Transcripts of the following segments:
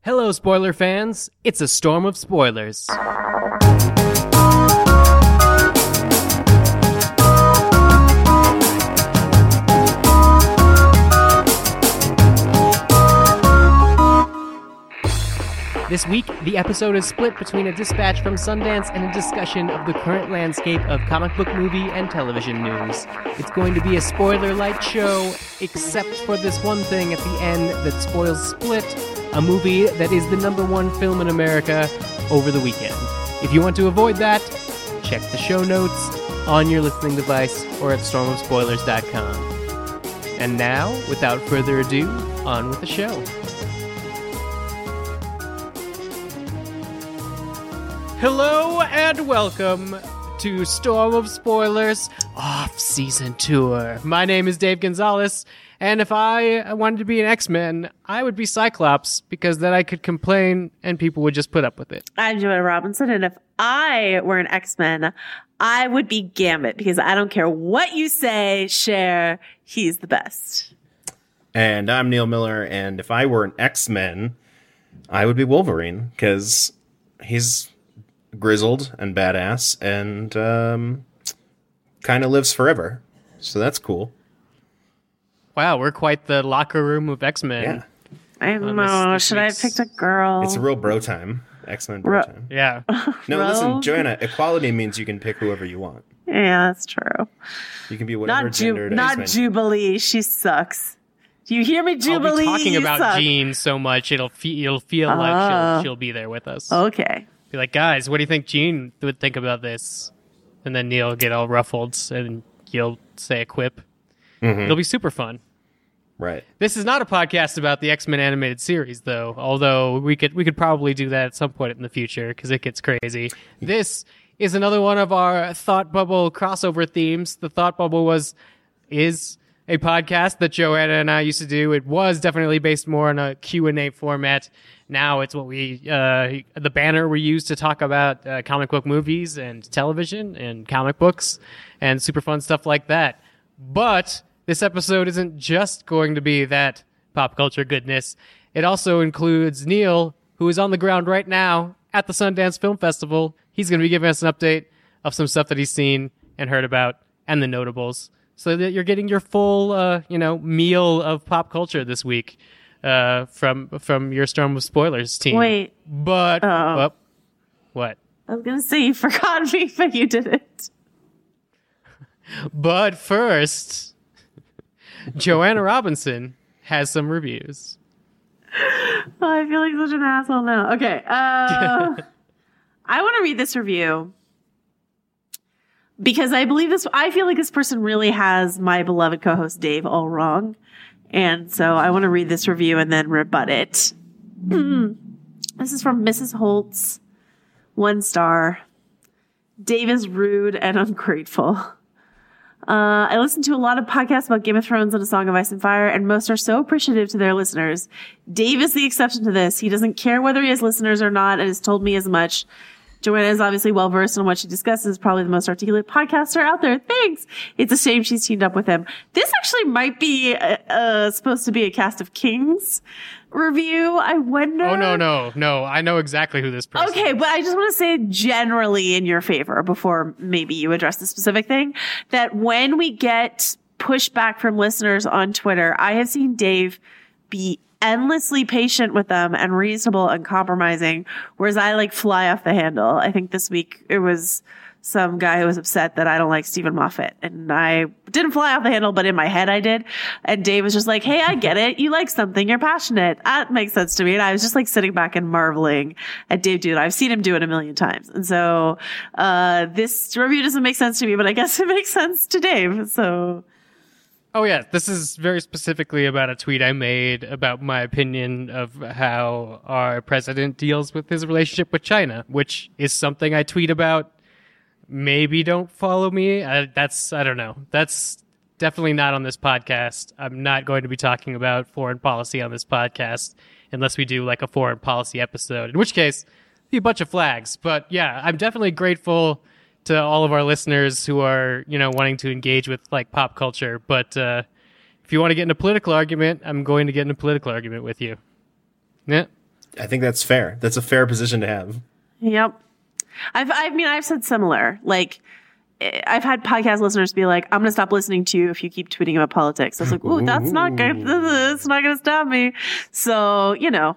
Hello, spoiler fans. It's a storm of spoilers. This week, the episode is split between a dispatch from Sundance and a discussion of the current landscape of comic book movie and television news. It's going to be a spoiler-light show, except for this one thing at the end that spoils Split, a movie that is the #1 film in America over the weekend. If you want to avoid that, check the show notes on your listening device or at stormofspoilers.com. And now, without further ado, on with the show. Hello and welcome to Storm of Spoilers Off-Season Tour. My name is Dave Gonzalez, and if I wanted to be an X-Men, I would be Cyclops, because then I could complain and people would just put up with it. I'm Joanna Robinson, and if I were an X-Men, I would be Gambit, because I don't care what you say, Cher, he's the best. And I'm Neil Miller, and if I were an X-Men, I would be Wolverine, because he's grizzled and badass and kind of lives forever. So that's cool. Wow, we're quite the locker room of X-Men. Yeah. I don't know. Should I have picked a girl? It's a real bro time. X-Men bro time. Yeah. No, listen, Joanna, equality means you can pick whoever you want. Yeah, that's true. You can be whatever gendered Not X-Men. Jubilee. She sucks. Do you hear me, Jubilee? I'll be talking You about suck. Jean so much, it'll feel like she'll be there with us. Okay. Be like, guys, what do you think Jean would think about this? And then Neil will get all ruffled and you'll say a quip. Mm-hmm. It'll be super fun. Right. This is not a podcast about the X-Men animated series, though, although we could probably do that at some point in the future because it gets crazy. This is another one of our Thought Bubble crossover themes. The Thought Bubble is a podcast that Joanna and I used to do. It was definitely based more on a Q&A format. Now it's what the banner we use to talk about comic book movies and television and comic books and super fun stuff like that. But this episode isn't just going to be that pop culture goodness. It also includes Neil, who is on the ground right now at the Sundance Film Festival. He's going to be giving us an update of some stuff that he's seen and heard about and the notables, so that you're getting your full, meal of pop culture this week from your Storm of Spoilers team. Wait. But what? I was going to say you forgot me, but you didn't. But first, Joanna Robinson has some reviews. Oh, I feel like such an asshole now. Okay. I want to read this review because I feel like this person really has my beloved co-host Dave all wrong. And so I want to read this review and then rebut it. This is from Mrs. Holtz. 1 star. Dave is rude and ungrateful. I listen to a lot of podcasts about Game of Thrones and A Song of Ice and Fire, and most are so appreciative to their listeners. Dave is the exception to this. He doesn't care whether he has listeners or not, and has told me as much. Joanna is obviously well-versed in what she discusses, probably the most articulate podcaster out there. Thanks! It's a shame she's teamed up with him. This actually might be supposed to be a Cast of Kings review. I wonder... Oh, no. I know exactly who this person is. Okay, but I just want to say generally in your favor, before maybe you address the specific thing, that when we get pushback from listeners on Twitter, I have seen Dave be endlessly patient with them and reasonable and compromising, whereas I fly off the handle. I think this week it was some guy who was upset that I don't like Stephen Moffat, and I didn't fly off the handle, but in my head I did. And Dave was just like, hey, I get it. You like something. You're passionate. That makes sense to me. And I was just sitting back and marveling at Dave do it. I've seen him do it a million times. And so, this review doesn't make sense to me, but I guess it makes sense to Dave. So. Oh, yeah. This is very specifically about a tweet I made about my opinion of how our president deals with his relationship with China, which is something I tweet about. Maybe don't follow me. I don't know. That's definitely not on this podcast. I'm not going to be talking about foreign policy on this podcast unless we do a foreign policy episode, in which case, it'd be a bunch of flags. But yeah, I'm definitely grateful to all of our listeners who are, wanting to engage with pop culture. But if you want to get in a political argument, I'm going to get in a political argument with you. Yeah. I think that's fair. That's a fair position to have. Yep. I've said similar. Like, I've had podcast listeners be like, I'm going to stop listening to you if you keep tweeting about politics. I was like, ooh, that's not good. It's not going to stop me. So,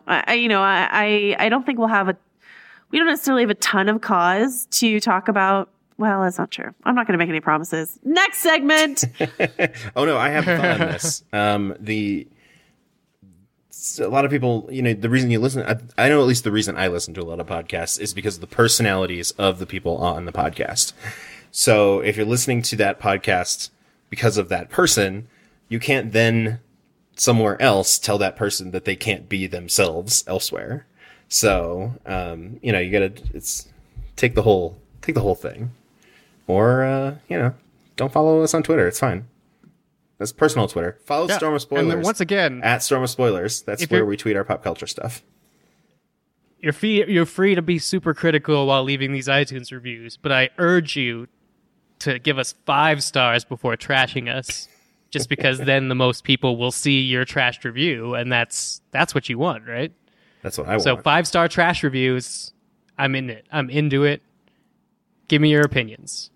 I don't think we don't necessarily have a ton of cause to talk about. Well, that's not true. I'm not going to make any promises. Next segment. Oh no, I have a thought on this. A lot of people, the reason you listen, I know at least the reason I listen to a lot of podcasts is because of the personalities of the people on the podcast. So if you're listening to that podcast because of that person, you can't then somewhere else tell that person that they can't be themselves elsewhere. So, you gotta, take the whole thing. Or, don't follow us on Twitter. It's fine. That's personal Twitter. Follow Storm of Spoilers. And then once again, at Storm of Spoilers. That's where we tweet our pop culture stuff. You're free to be super critical while leaving these iTunes reviews, but I urge you to give us 5 stars before trashing us, just because then the most people will see your trashed review, and that's what you want, right? That's what I want. So 5-star trash reviews, I'm in it. I'm into it. Give me your opinions.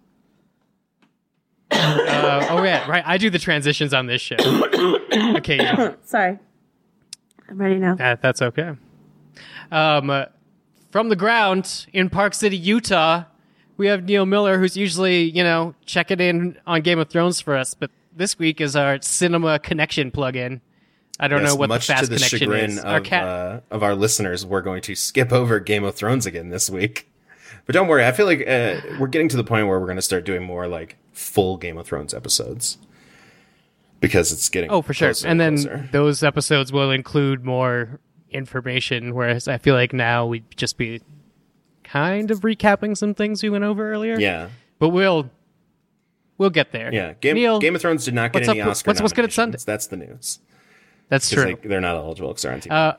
Right. I do the transitions on this show. Okay. Sorry. I'm ready now. That's okay. From the ground in Park City, Utah, we have Neil Miller, who's usually, checking in on Game of Thrones for us, but this week is our Cinema Connection plugin. I don't know what the fast connection is. Of our listeners, we're going to skip over Game of Thrones again this week. But don't worry, I feel like we're getting to the point where we're going to start doing more like full Game of Thrones episodes. Because it's getting for sure. And then closer. Those episodes will include more information, whereas I feel like now we'd just be kind of recapping some things we went over earlier. Yeah. But we'll get there. Yeah. Neil, Game of Thrones did not get any Oscar nominations. What's good at Sunday? That's the news. That's true. They're not eligible because they're on TV.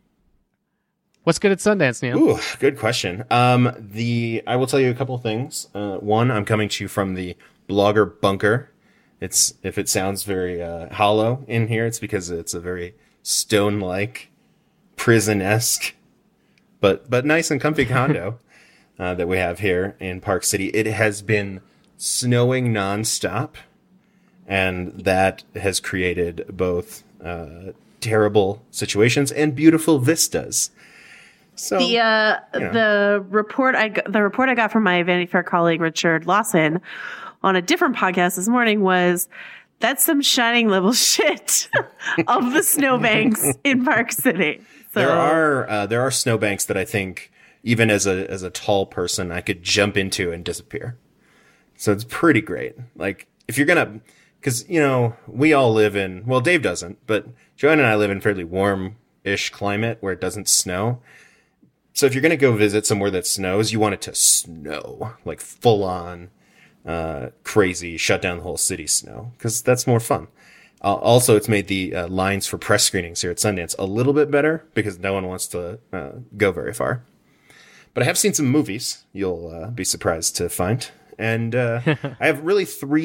What's good at Sundance, Neil? Ooh, good question. I will tell you a couple of things. One, I'm coming to you from the Blogger Bunker. If it sounds very hollow in here, it's because it's a very stone-like, prison-esque, but nice and comfy condo that we have here in Park City. It has been snowing nonstop, and that has created both terrible situations and beautiful vistas. So the report I got from my Vanity Fair colleague Richard Lawson on a different podcast this morning was that's some Shining level shit of the snowbanks in Park City. So there are snowbanks that I think even as a tall person I could jump into and disappear. So it's pretty great. Like if you're gonna, because we all live in, well, Dave doesn't, but Joanne and I live in fairly warm-ish climate where it doesn't snow. So if you're going to go visit somewhere that snows, you want it to snow, like full on, crazy, shut down the whole city snow, because that's more fun. Also, it's made the lines for press screenings here at Sundance a little bit better because no one wants to go very far. But I have seen some movies you'll be surprised to find. And I have really 3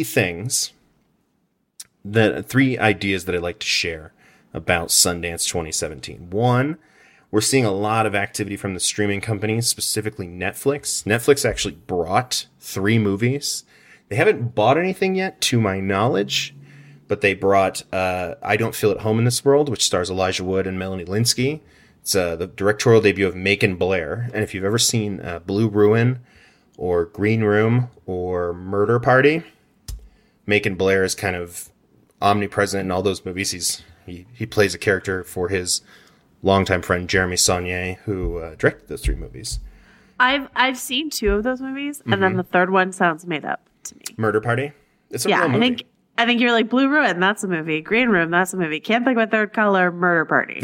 ideas that I'd like to share about Sundance 2017. One, we're seeing a lot of activity from the streaming companies, specifically Netflix. Netflix actually brought 3 movies. They haven't bought anything yet, to my knowledge, but they brought I Don't Feel at Home in This World, which stars Elijah Wood and Melanie Linsky. It's the directorial debut of Macon Blair. And if you've ever seen Blue Ruin or Green Room or Murder Party, Macon Blair is kind of omnipresent in all those movies. He plays a character for his longtime friend Jeremy Saulnier, who directed those 3 movies. I've seen 2 of those movies, and then the third one sounds made up to me. Murder Party? It's a real movie. I think you're like Blue Ruin, that's a movie. Green Room, that's a movie. Can't think of a third color. Murder Party.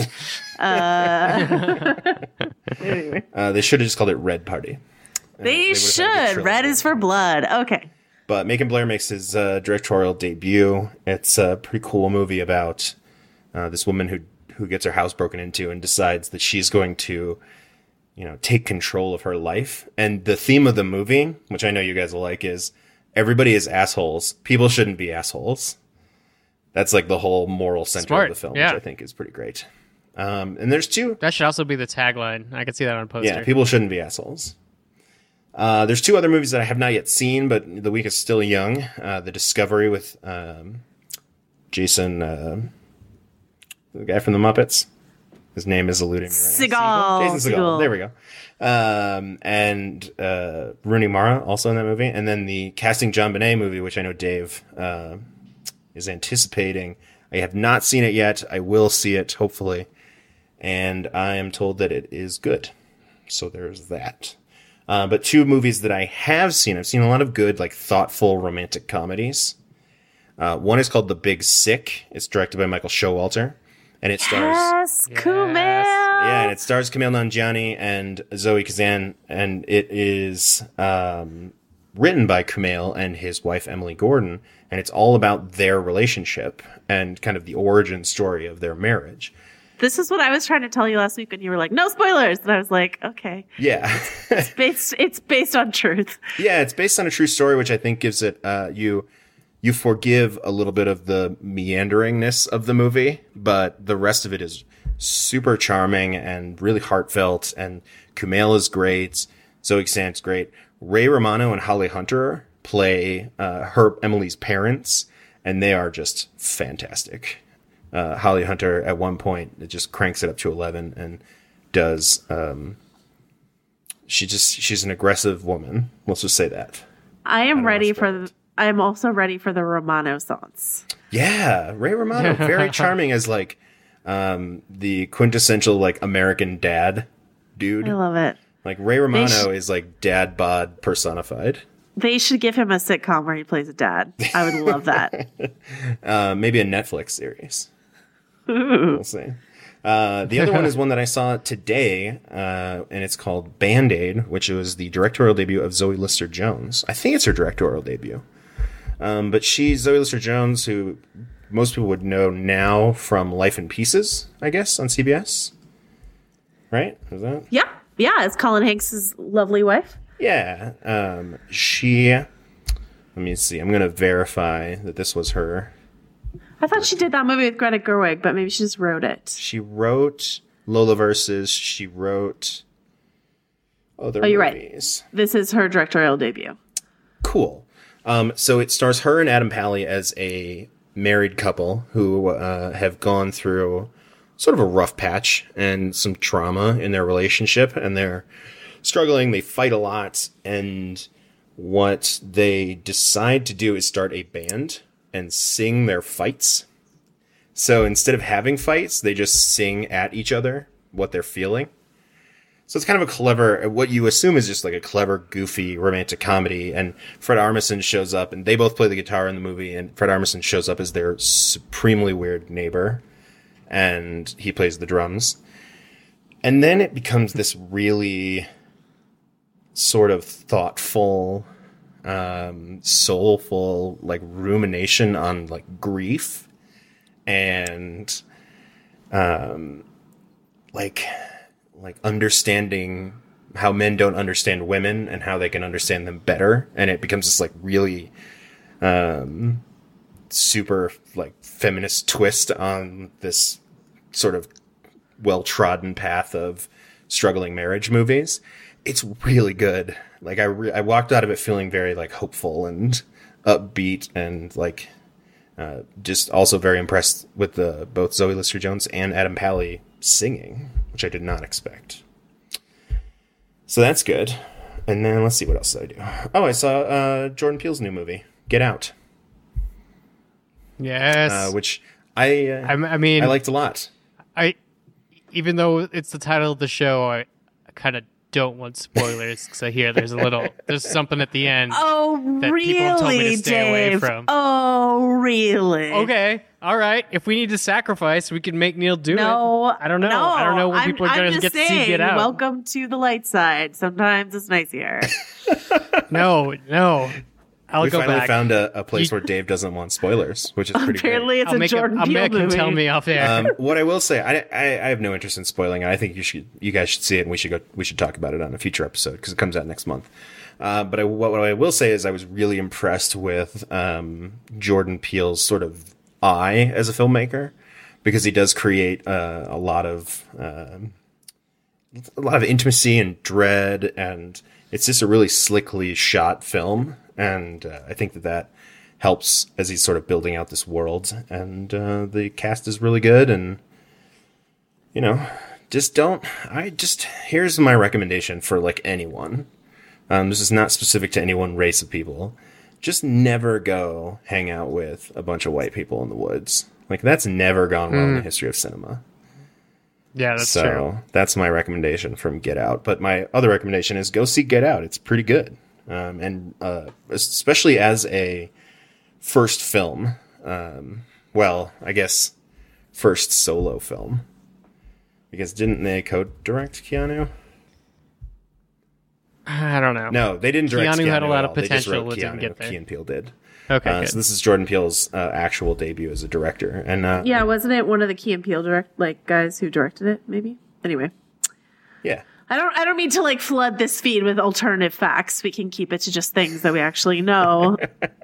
Anyway. They should have just called it Red Party. They should. Red is for blood. Okay. But Macon Blair makes his directorial debut. It's a pretty cool movie about this woman who gets her house broken into and decides that she's going to, take control of her life. And the theme of the movie, which I know you guys will like, is everybody is assholes. People shouldn't be assholes. That's like the whole moral center of the film, which I think is pretty great. And there's two. That should also be the tagline. I could see that on a poster. Yeah, people shouldn't be assholes. There's two other movies that I have not yet seen, but the week is still young. The Discovery with Jason, the guy from the Muppets. His name is eluding me right now. Jason Segel. There we go. And Rooney Mara also in that movie. And then the Casting John Bonet movie, which I know Dave is anticipating. I have not seen it yet. I will see it, hopefully. And I am told that it is good. So there's that. But two movies that I have seen. I've seen a lot of good, like, thoughtful romantic comedies. One is called The Big Sick. It's directed by Michael Showalter. And it stars... Kumail! Yeah, and it stars Kumail Nanjiani and Zoe Kazan. And it is written by Kumail and his wife, Emily Gordon. And it's all about their relationship and kind of the origin story of their marriage. This is what I was trying to tell you last week when you were like, no spoilers. And I was like, okay. Yeah. It's based on truth. Yeah, it's based on a true story, which I think gives it, you forgive a little bit of the meanderingness of the movie, but the rest of it is super charming and really heartfelt. And Kumail is great. Zoe Kazan's great. Ray Romano and Holly Hunter play Emily's parents, and they are just fantastic. Holly Hunter at one point it just cranks it up to 11 and does she's an aggressive woman. Let's just say that. I am also ready for the Romano songs. Yeah, Ray Romano, very charming as like the quintessential like American dad dude. I love it. Like Ray Romano is like dad bod personified. They should give him a sitcom where he plays a dad. I would love that. Maybe a Netflix series. We'll see. The other one is one that I saw today, and it's called Band-Aid, which was the directorial debut of Zoe Lister-Jones. I think it's her directorial debut. But she's Zoe Lister-Jones, who most people would know now from Life in Pieces, I guess, on CBS. Right? Is that? Yeah. Yeah, it's Colin Hanks' lovely wife. Yeah. Let me see. I'm going to verify that this was her. I thought she did that movie with Greta Gerwig, but maybe she just wrote it. She wrote Lola Versus. She wrote other movies. Right. This is her directorial debut. Cool. So it stars her and Adam Pally as a married couple who have gone through sort of a rough patch and some trauma in their relationship, and they're struggling. They fight a lot, and what they decide to do is start a band and sing their fights. So instead of having fights, they just sing at each other what they're feeling. So it's kind of a clever, what you assume is just like a clever, goofy romantic comedy. And Fred Armisen shows up, and they both play the guitar in the movie, and Fred Armisen shows up as their supremely weird neighbor, and he plays the drums. And then it becomes this really sort of thoughtful, soulful, like rumination on like grief and like understanding how men don't understand women and how they can understand them better. And it becomes this like really super like feminist twist on this sort of well-trodden path of struggling marriage movies. It's really good. Like I walked out of it feeling very like hopeful and upbeat, and like just also very impressed with both Zoe Lister-Jones and Adam Pally singing, which I did not expect. So that's good. And then let's see what else did I do. Oh, I saw Jordan Peele's new movie, Get Out. Yes, which I mean I liked a lot. Even though it's the title of the show, I kind of don't want spoilers because I hear there's something at the end. Oh, that really, people have told me to stay Dave? Away from. Oh, really? Okay, all right. If we need to sacrifice, we can make Neil do it. I don't know. No, I don't know when people are going to get to see Get Out. Welcome to the light side. Sometimes it's nice here. No. We finally found a place where Dave doesn't want spoilers, which is pretty Apparently great. it's a Jordan Peele movie. I'll make him tell me off air. What I will say, I have no interest in spoiling it. I think you guys should see it, and we should talk about it on a future episode because it comes out next month. But what I will say is I was really impressed with Jordan Peele's sort of eye as a filmmaker, because he does create a lot of intimacy and dread, and it's just a really slickly shot film. And I think that helps as he's sort of building out this world. And the cast is really good. And, you know, here's my recommendation for like anyone. This is not specific to any one race of people. Just never go hang out with a bunch of white people in the woods. Like, that's never gone well in the history of cinema. Yeah, that's so true. That's my recommendation from Get Out. But my other recommendation is go see Get Out. It's pretty good. And especially as a first film. Well, I guess first solo film. Because didn't they co-direct Keanu? I don't know. No, they didn't direct Keanu. Keanu had a lot at of all. They just potential. wrote It didn't Keanu. get there. Key and Peele did. Okay, good. So this is Jordan Peele's actual debut as a director. And Yeah, wasn't it one of the Key and Peele guys who directed it? Maybe. Anyway, yeah. I don't mean to like flood this feed with alternative facts. We can keep it to just things that we actually know.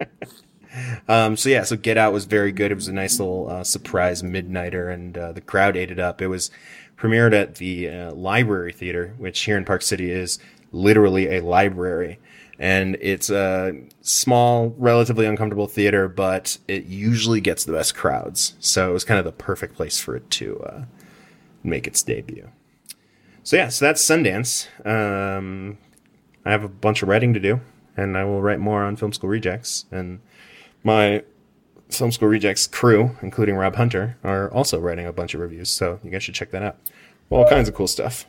So Get Out was very good. It was a nice little surprise midnighter, and the crowd ate it up. It was premiered at the Library Theater, which here in Park City is literally a library. And it's a small, relatively uncomfortable theater, but it usually gets the best crowds. So it was kind of the perfect place for it to make its debut. So that's Sundance. I have a bunch of writing to do, and I will write more on Film School Rejects. And my Film School Rejects crew, including Rob Hunter, are also writing a bunch of reviews, so you guys should check that out. All kinds of cool stuff.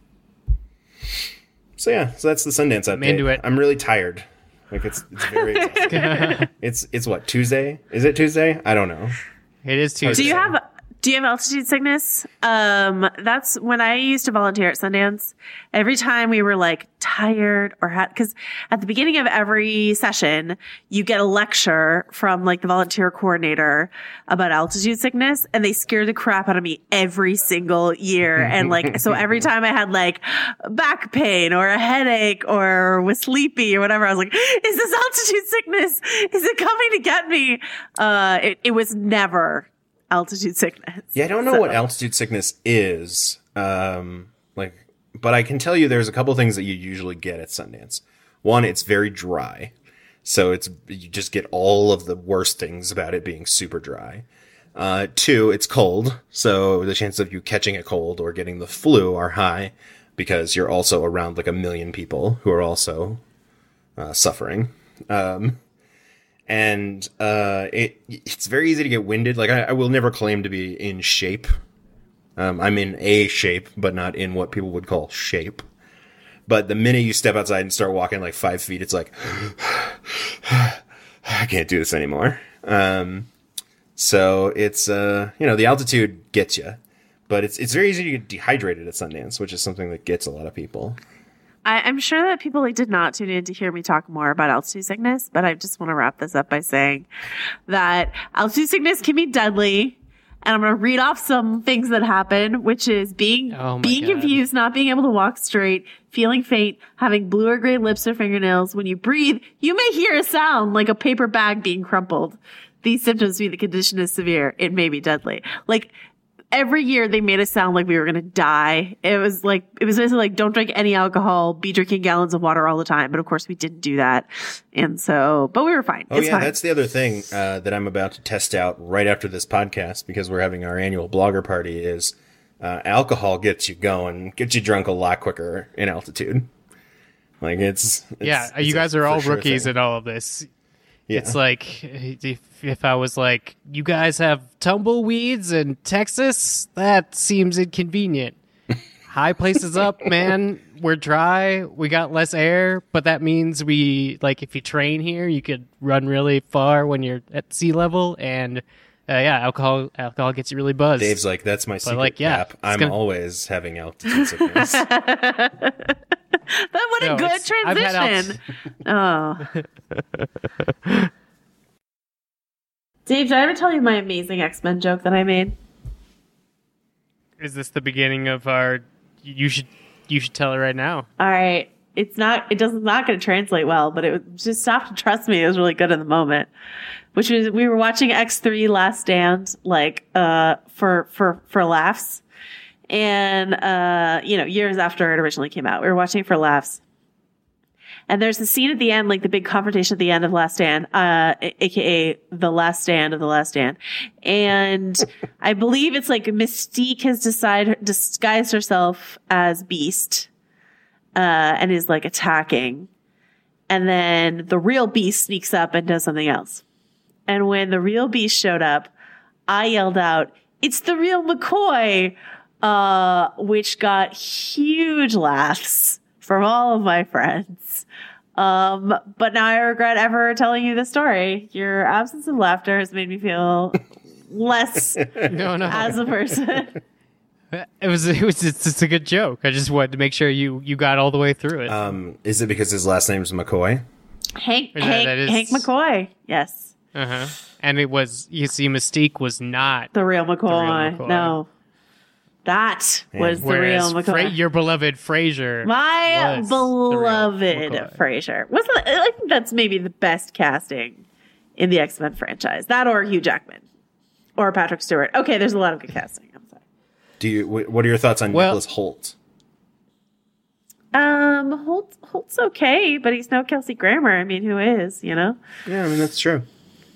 So that's the Sundance update. I'm into it. I'm really tired. Like it's very exhausting. It's what, Tuesday? Is it Tuesday? I don't know. It is Tuesday. Do you have altitude sickness? That's when I used to volunteer at Sundance. Every time we were like tired or because at the beginning of every session, you get a lecture from like the volunteer coordinator about altitude sickness, and they scare the crap out of me every single year. And like, so every time I had like back pain or a headache or was sleepy or whatever, I was like, is this altitude sickness? Is it coming to get me? It was never altitude sickness. Yeah, I don't know what altitude sickness is. But I can tell you there's a couple things that you usually get at Sundance. One, it's very dry. So you just get all of the worst things about it being super dry. Two, it's cold. So the chances of you catching a cold or getting the flu are high because you're also around like a million people who are also suffering. And it's very easy to get winded. Like I will never claim to be in shape. I'm in a shape, but not in what people would call shape. But the minute you step outside and start walking like 5 feet, it's like, I can't do this anymore. So it's, the altitude gets you, but it's very easy to get dehydrated at Sundance, which is something that gets a lot of people. I'm sure that people did not tune in to hear me talk more about altitude sickness, but I just want to wrap this up by saying that altitude sickness can be deadly. And I'm going to read off some things that happen, which is being confused, not being able to walk straight, feeling faint, having blue or gray lips or fingernails. When you breathe, you may hear a sound like a paper bag being crumpled. These symptoms mean the condition is severe. It may be deadly. Like, every year they made us sound like we were going to die. It was basically like, don't drink any alcohol, be drinking gallons of water all the time. But of course we didn't do that. And so, but we were fine. Oh, fine. That's the other thing that I'm about to test out right after this podcast, because we're having our annual blogger party, is alcohol gets you going, gets you drunk a lot quicker in altitude. Like it's you guys are all rookies at all of this. Yeah. It's like, if I was like, you guys have tumbleweeds in Texas? That seems inconvenient. High places up, man. We're dry. We got less air, but that means if you train here, you could run really far when you're at sea level. And alcohol gets you really buzzed. Dave's like, that's my secret cap. I'm always having altitude sickness. What a good transition. Dave, did I ever tell you my amazing X-Men joke that I made? Is this the beginning of our... You should tell it right now. All right. it does not going to translate well, but it just have to trust me. It was really good in the moment, which was, we were watching X3 Last Stand, like, for laughs. And, years after it originally came out, we were watching it for laughs. And there's the scene at the end, like the big confrontation at the end of Last Stand, aka the last stand of the Last Stand. And I believe it's like Mystique has disguised herself as Beast, and is like attacking. And then the real Beast sneaks up and does something else. And when the real Beast showed up, I yelled out, "It's the real McCoy," which got huge laughs from all of my friends. But now I regret ever telling you this story. Your absence of laughter has made me feel less as a person. It's a good joke. I just wanted to make sure you got all the way through it. Is it because his last name's McCoy? Hank McCoy. Yes. Uh-huh. And it was, you see, Mystique was not the real McCoy. No. That was the real McCoy. Your beloved Frasier. My beloved Frasier. I think that's maybe the best casting in the X-Men franchise. That or Hugh Jackman. Or Patrick Stewart. Okay, there's a lot of good casting. I'm sorry. What are your thoughts on Nicholas Hoult? Holt's okay, but he's no Kelsey Grammer. I mean, who is, Yeah, I mean, that's true.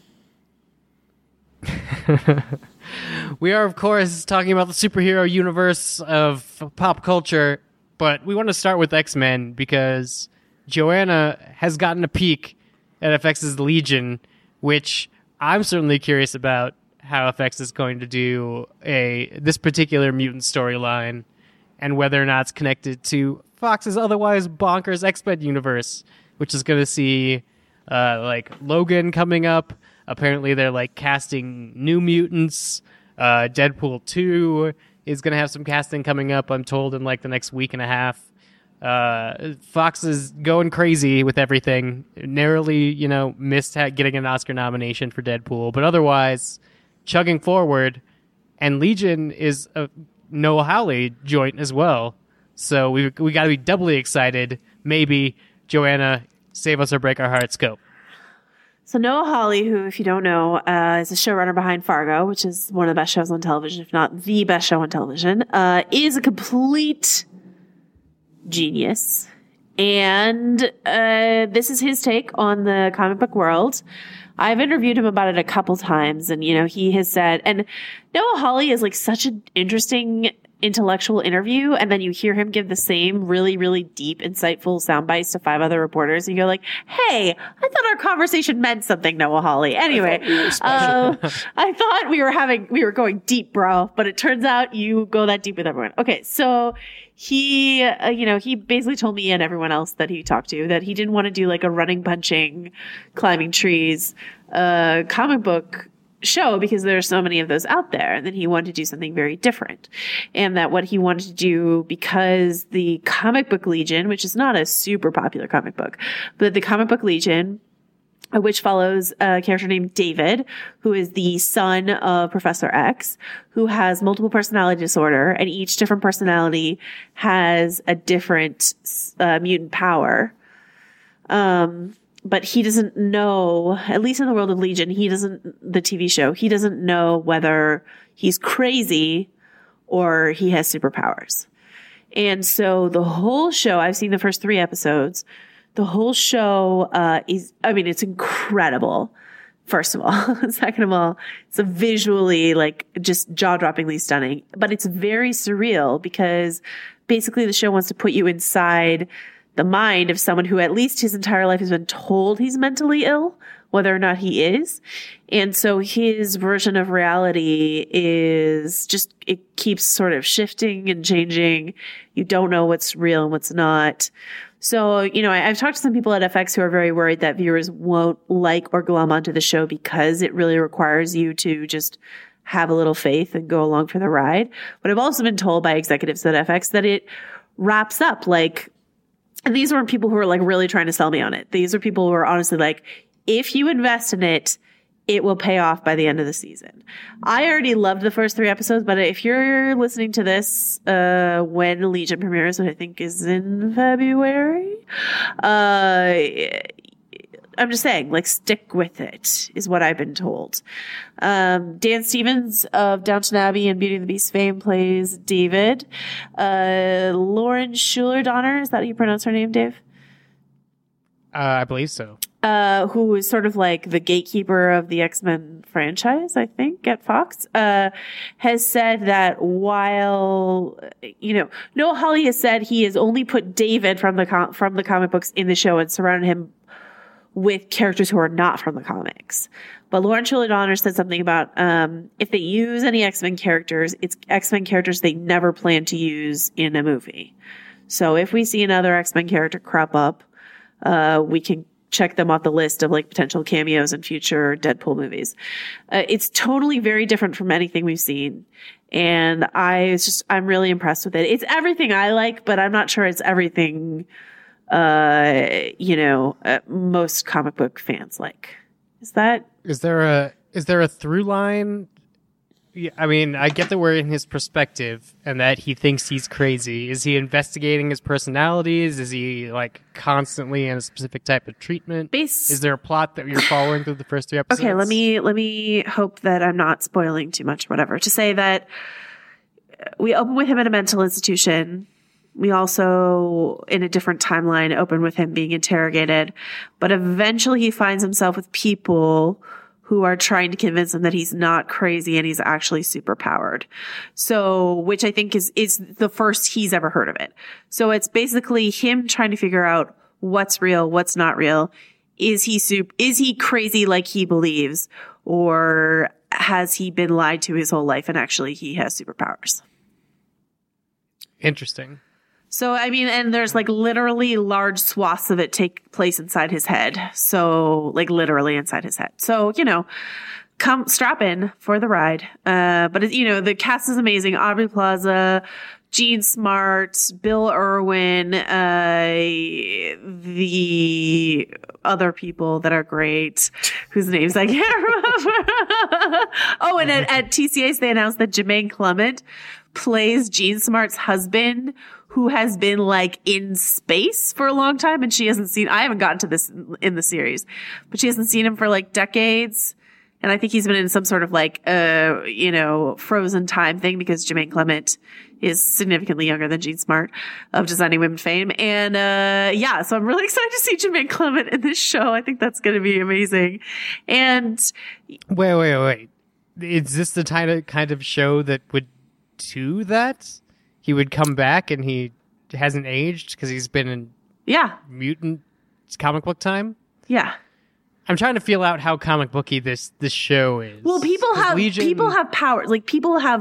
We are, of course, talking about the superhero universe of pop culture, but we want to start with X-Men because Joanna has gotten a peek at FX's Legion, which I'm certainly curious about how FX is going to do this particular mutant storyline and whether or not it's connected to Fox's otherwise bonkers X-Men universe, which is going to see like Logan coming up. Apparently they're like casting New Mutants. Deadpool 2 is going to have some casting coming up, I'm told, in like the next week and a half. Fox is going crazy with everything. Narrowly, missed getting an Oscar nomination for Deadpool, but otherwise chugging forward. And Legion is a Noah Hawley joint as well. So we got to be doubly excited. Maybe, Joanna, save us or break our hearts. Go. So Noah Hawley, who, if you don't know, is a showrunner behind Fargo, which is one of the best shows on television, if not the best show on television, is a complete genius. And this is his take on the comic book world. I've interviewed him about it a couple times, and, he has said, and Noah Hawley is like such an interesting intellectual interview, and then you hear him give the same really, really deep, insightful sound bites to 5 other reporters, and you're like, hey, I thought our conversation meant something, Noah Hawley. Anyway, I thought we were going deep, bro, but it turns out you go that deep with everyone. Okay, so he, he basically told me and everyone else that he talked to that he didn't want to do like a running, punching, climbing trees, comic book show because there are so many of those out there, and then he wanted to do something very different. And that what he wanted to do, because the comic book Legion, which is not a super popular comic book, but the comic book Legion, which follows a character named David, who is the son of Professor X, who has multiple personality disorder, and each different personality has a different mutant power. But he doesn't know, at least in the world of Legion, the TV show, he doesn't know whether he's crazy or he has superpowers. And so the whole show, I've seen the first 3 episodes, the whole show it's incredible, first of all. Second of all, it's visually like just jaw-droppingly stunning, but it's very surreal because basically the show wants to put you inside the mind of someone who at least his entire life has been told he's mentally ill, whether or not he is. And so his version of reality is just, it keeps sort of shifting and changing. You don't know what's real and what's not. So, I've talked to some people at FX who are very worried that viewers won't like or glom onto the show because it really requires you to just have a little faith and go along for the ride. But I've also been told by executives at FX that it wraps up like, and these weren't people who were like really trying to sell me on it. These are people who are honestly like, if you invest in it, it will pay off by the end of the season. I already loved the first 3 episodes, but if you're listening to this when Legion premieres, which I think is in February, I'm just saying, like, stick with it, is what I've been told. Dan Stevens of Downton Abbey and Beauty and the Beast fame plays David. Lauren Schuler Donner, is that how you pronounce her name, Dave? I believe so. Who is sort of like the gatekeeper of the X-Men franchise, I think, at Fox, has said that while, Noah Hawley has said he has only put David from the comic books in the show and surrounded him with characters who are not from the comics. But Lauren Schuler Donner said something about, if they use any X-Men characters, it's X-Men characters they never plan to use in a movie. So if we see another X-Men character crop up, we can check them off the list of like potential cameos in future Deadpool movies. It's totally very different from anything we've seen. And I'm really impressed with it. It's everything I like, but I'm not sure it's everything, most comic book fans like. Is there a through line? Yeah, I mean, I get that we're in his perspective and that he thinks he's crazy. Is he investigating his personalities? Is he like constantly in a specific type of treatment? Is there a plot that you're following through the first 3 episodes? Okay, let me hope that I'm not spoiling too much or whatever. To say that we open with him at a mental institution. We also, in a different timeline, open with him being interrogated. But eventually he finds himself with people who are trying to convince him that he's not crazy and he's actually superpowered. So, which I think is the first he's ever heard of it. So it's basically him trying to figure out what's real, what's not real. Is he crazy like he believes? Or has he been lied to his whole life and actually he has superpowers? Interesting. So, I mean, and there's like literally large swaths of it take place inside his head. So, like literally inside his head. So, come strap in for the ride. But the cast is amazing. Aubrey Plaza, Jean Smart, Bill Irwin, the other people that are great, whose names I can't remember. Oh, and at TCAs, they announced that Jermaine Clement plays Jean Smart's husband, who has been like in space for a long time. And I haven't gotten to this in the series, but she hasn't seen him for like decades. And I think he's been in some sort of like, frozen time thing because Jermaine Clement is significantly younger than Jean Smart of Designing Women fame. And, so I'm really excited to see Jermaine Clement in this show. I think that's going to be amazing. And wait. Is this the kind of show that would do that? He would come back and he hasn't aged because he's been in mutant comic book time? Yeah. I'm trying to feel out how comic booky this show is. Well, people have powers. Like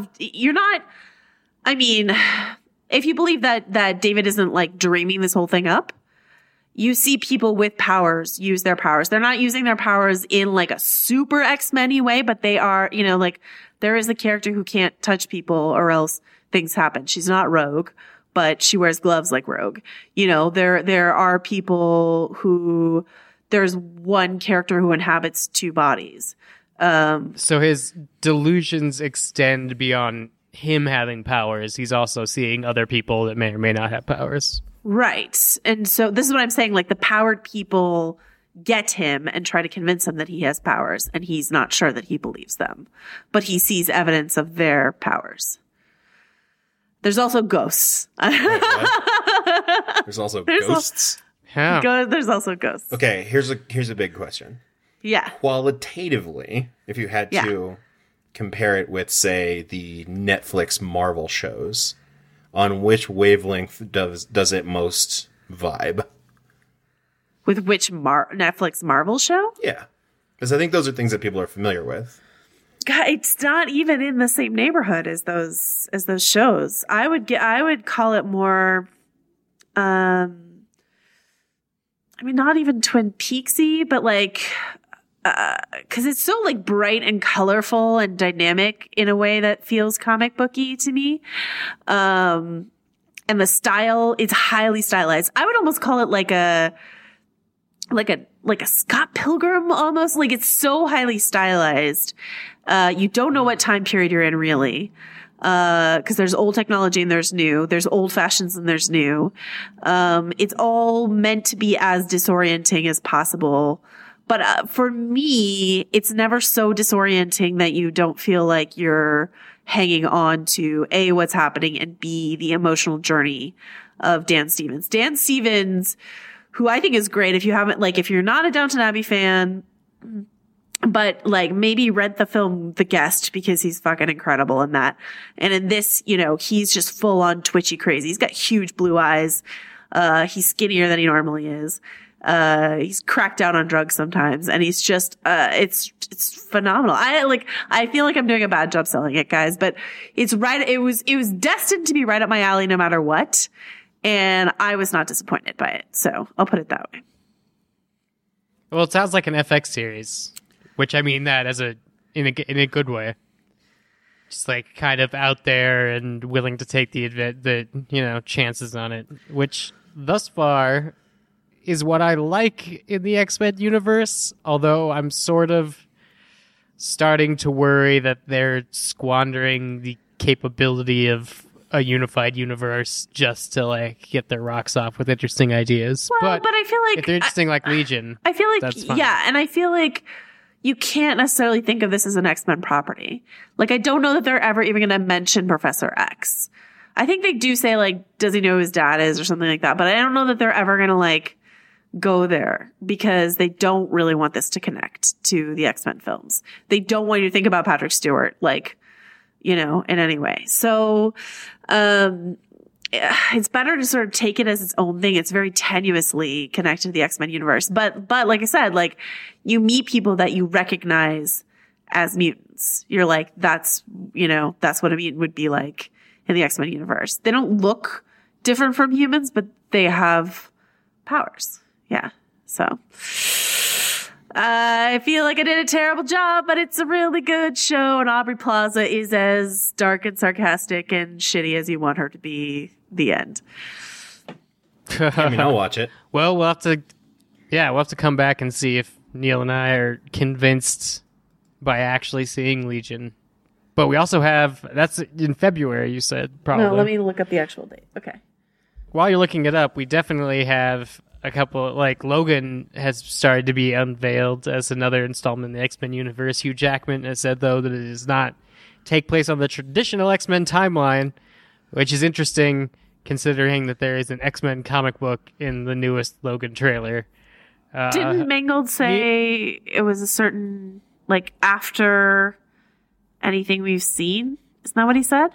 if you believe that David isn't like dreaming this whole thing up, you see people with powers use their powers. They're not using their powers in like a super X-Men-y way, but they are, like there is a character who can't touch people or else things happen. She's not Rogue, but she wears gloves like Rogue. There are people who, there's one character who inhabits 2 bodies. So his delusions extend beyond him having powers. He's also seeing other people that may or may not have powers. Right. And so this is what I'm saying. Like the powered people get him and try to convince him that he has powers, and he's not sure that he believes them, but he sees evidence of their powers. There's also ghosts. There's also ghosts? There's also ghosts. Okay, here's a big question. Yeah. Qualitatively, if you had to compare it with, say, the Netflix Marvel shows, on which wavelength does it most vibe? With which Netflix Marvel show? Yeah. Because I think those are things that people are familiar with. God, it's not even in the same neighborhood as those shows. I would call it more, not even Twin Peaksy, but like, cause it's so like bright and colorful and dynamic in a way that feels comic booky to me. And the style, it's highly stylized. I would almost call it like like a Scott Pilgrim almost. Like it's so highly stylized. You don't know what time period you're in really. Cause there's old technology and there's new. There's old fashions and there's new. It's all meant to be as disorienting as possible. But, for me, it's never so disorienting that you don't feel like you're hanging on to A, what's happening, and B, the emotional journey of Dan Stevens. Dan Stevens, who I think is great if you haven't, like, if you're not a Downton Abbey fan, but like maybe rent the film The Guest because he's fucking incredible in that. And in this, you know, he's just full on twitchy crazy. He's got huge blue eyes. He's skinnier than he normally is. He's cracked out on drugs sometimes, and he's just, it's phenomenal. I feel like I'm doing a bad job selling it, guys, but it's right. It was destined to be right up my alley no matter what. And I was not disappointed by it. So I'll put it that way. Well, it sounds like an FX series, which I mean that as in a good way. Just like kind of out there and willing to take the chances on it, which thus far is what I like in the X-Men universe, although I'm sort of starting to worry that they're squandering the capability of a unified universe just to like get their rocks off with interesting ideas. Well, but I feel like if they're interesting like Legion, I feel like that's fine. Yeah, and I feel like you can't necessarily think of this as an X-Men property. Like I don't know that they're ever even going to mention Professor X. I think they do say like, does he know who his dad is or something like that, but I don't know that they're ever going to like go there because they don't really want this to connect to the X-Men films. They don't want you to think about Patrick Stewart, like, you know, in any way. So, it's better to sort of take it as its own thing. It's very tenuously connected to the X-Men universe. But like I said, like you meet people that you recognize as mutants. You're like, that's what a mutant would be like in the X-Men universe. They don't look different from humans, but they have powers. Yeah. So I feel like I did a terrible job, but it's a really good show. And Aubrey Plaza is as dark and sarcastic and shitty as you want her to be. The end. I mean, I'll watch it. Well, we'll have to come back and see if Neil and I are convinced by actually seeing Legion. But we also have, that's in February, you said, probably. No, let me look up the actual date. Okay. While you're looking it up, we definitely have a couple, like Logan has started to be unveiled as another installment in the X-Men universe. Hugh Jackman has said, though, that it does not take place on the traditional X-Men timeline, which is interesting considering that there is an X-Men comic book in the newest Logan trailer. Didn't Mangold say it was a certain, like, after anything we've seen? Isn't that what he said?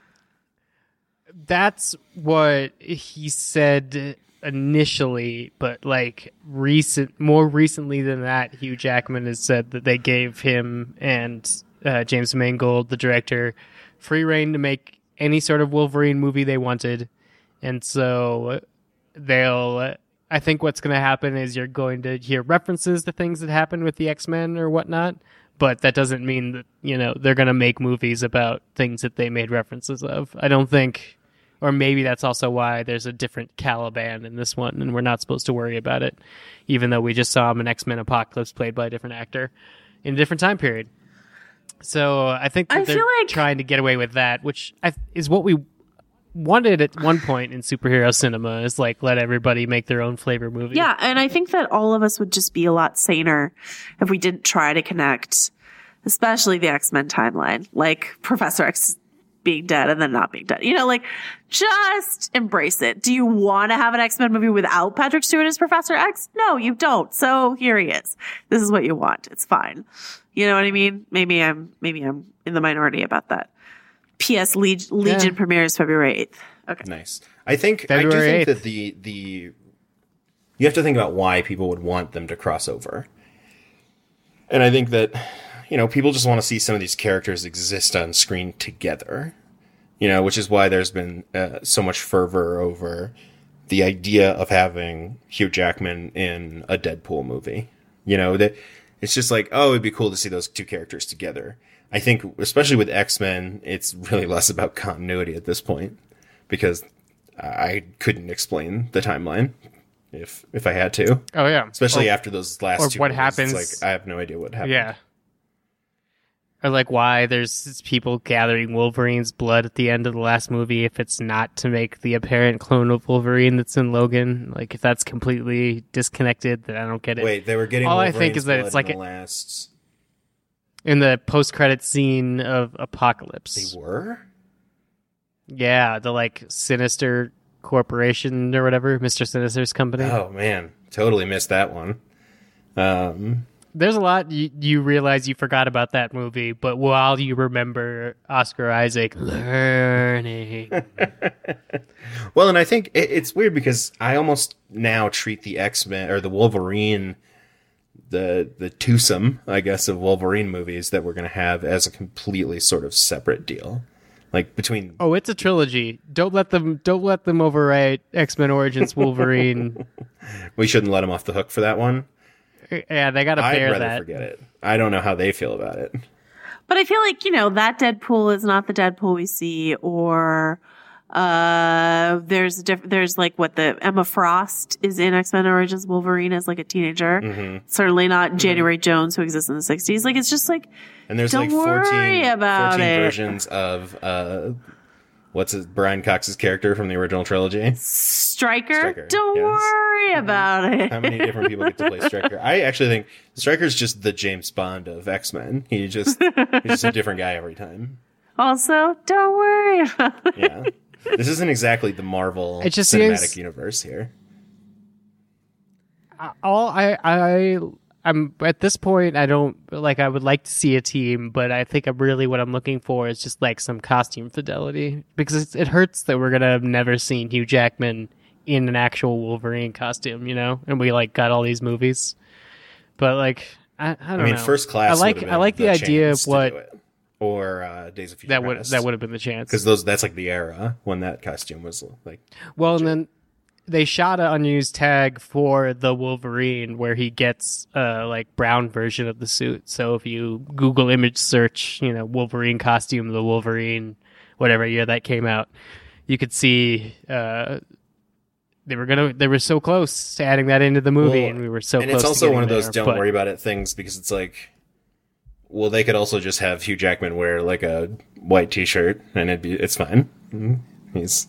That's what he said initially, but like more recently than that, Hugh Jackman has said that they gave him and James Mangold, the director, free reign to make any sort of Wolverine movie they wanted. And so I think what's going to happen is you're going to hear references to things that happened with the X-Men or whatnot, but that doesn't mean that, they're going to make movies about things that they made references of. I don't think, or maybe that's also why there's a different Caliban in this one and we're not supposed to worry about it, even though we just saw him in X-Men Apocalypse played by a different actor in a different time period. So I think that they're trying to get away with that, which is what we wanted at one point in superhero cinema, is like let everybody make their own flavor movie. Yeah, and I think that all of us would just be a lot saner if we didn't try to connect, especially the X-Men timeline, like Professor X being dead and then not being dead. Just embrace it. Do you want to have an X-Men movie without Patrick Stewart as Professor X? No, you don't. So here he is. This is what you want. It's fine. You know what I mean? Maybe I'm in the minority about that. P.S. Legion premieres February 8th. Okay. Nice. I do think February 8th. that the you have to think about why people would want them to cross over. And I think that, people just want to see some of these characters exist on screen together, which is why there's been so much fervor over the idea of having Hugh Jackman in a Deadpool movie. That it's just like, oh, it'd be cool to see those two characters together. I think, especially with X-Men, it's really less about continuity at this point because I couldn't explain the timeline. if I had to. Oh yeah, Especially after those last or two what movies. happens- It's like I have no idea what happened. yeah. Or like why there's people gathering Wolverine's blood at the end of the last movie if it's not to make the apparent clone of Wolverine that's in Logan. Like if that's completely disconnected, then I don't get it. Wait, they were getting All I Wolverine's think is that blood it's like in the last... in the post-credit scene of Apocalypse. They were? Yeah, the like Sinister Corporation or whatever, Mr. Sinister's company. Oh, man. Totally missed that one. There's a lot you realize you forgot about that movie, but while you remember Oscar Isaac learning. Well, and I think it's weird because I almost now treat the X-Men or the Wolverine, the twosome, I guess, of Wolverine movies that we're going to have as a completely sort of separate deal. Like between Oh, it's a trilogy. Don't let them overwrite X-Men Origins Wolverine. we shouldn't let them off the hook for that one. Yeah, they got to I'd bear rather that. forget it. I don't know how they feel about it. But I feel like, that Deadpool is not the Deadpool we see, or there's like what the Emma Frost is in X-Men Origins Wolverine as like a teenager. Mm-hmm. Certainly not January Jones, who exists in the 60s. Like, it's just like, And there's don't like 14, worry about 14 it. versions of Brian Cox's character from the original trilogy. Striker? Don't yes. worry about it. How many different people get to play Stryker? I actually think Stryker's just the James Bond of X-Men. He's just a different guy every time. Also, don't worry about it. Yeah. This isn't exactly the Marvel It just cinematic seems- universe here. I'm at this point. I don't like. I would like to see a team, but I think what I'm looking for is just like some costume fidelity because it hurts that we're gonna have never seen Hugh Jackman in an actual Wolverine costume, and we like got all these movies, but like I don't know. I mean, First Class. I like the idea of Chance to what do it. Or Days of Future that would Past. have been the chance. Because that's like the era when that costume was like. Well, and then they shot an unused tag for the Wolverine where he gets like brown version of the suit. So if you Google image search, Wolverine costume, the Wolverine, whatever year that came out, you could see they were so close to adding that into the movie, and we were so. And close it's also to one of getting those there, don't but- worry about it things because it's like. Well, they could also just have Hugh Jackman wear like a white T-shirt, and it's fine. He's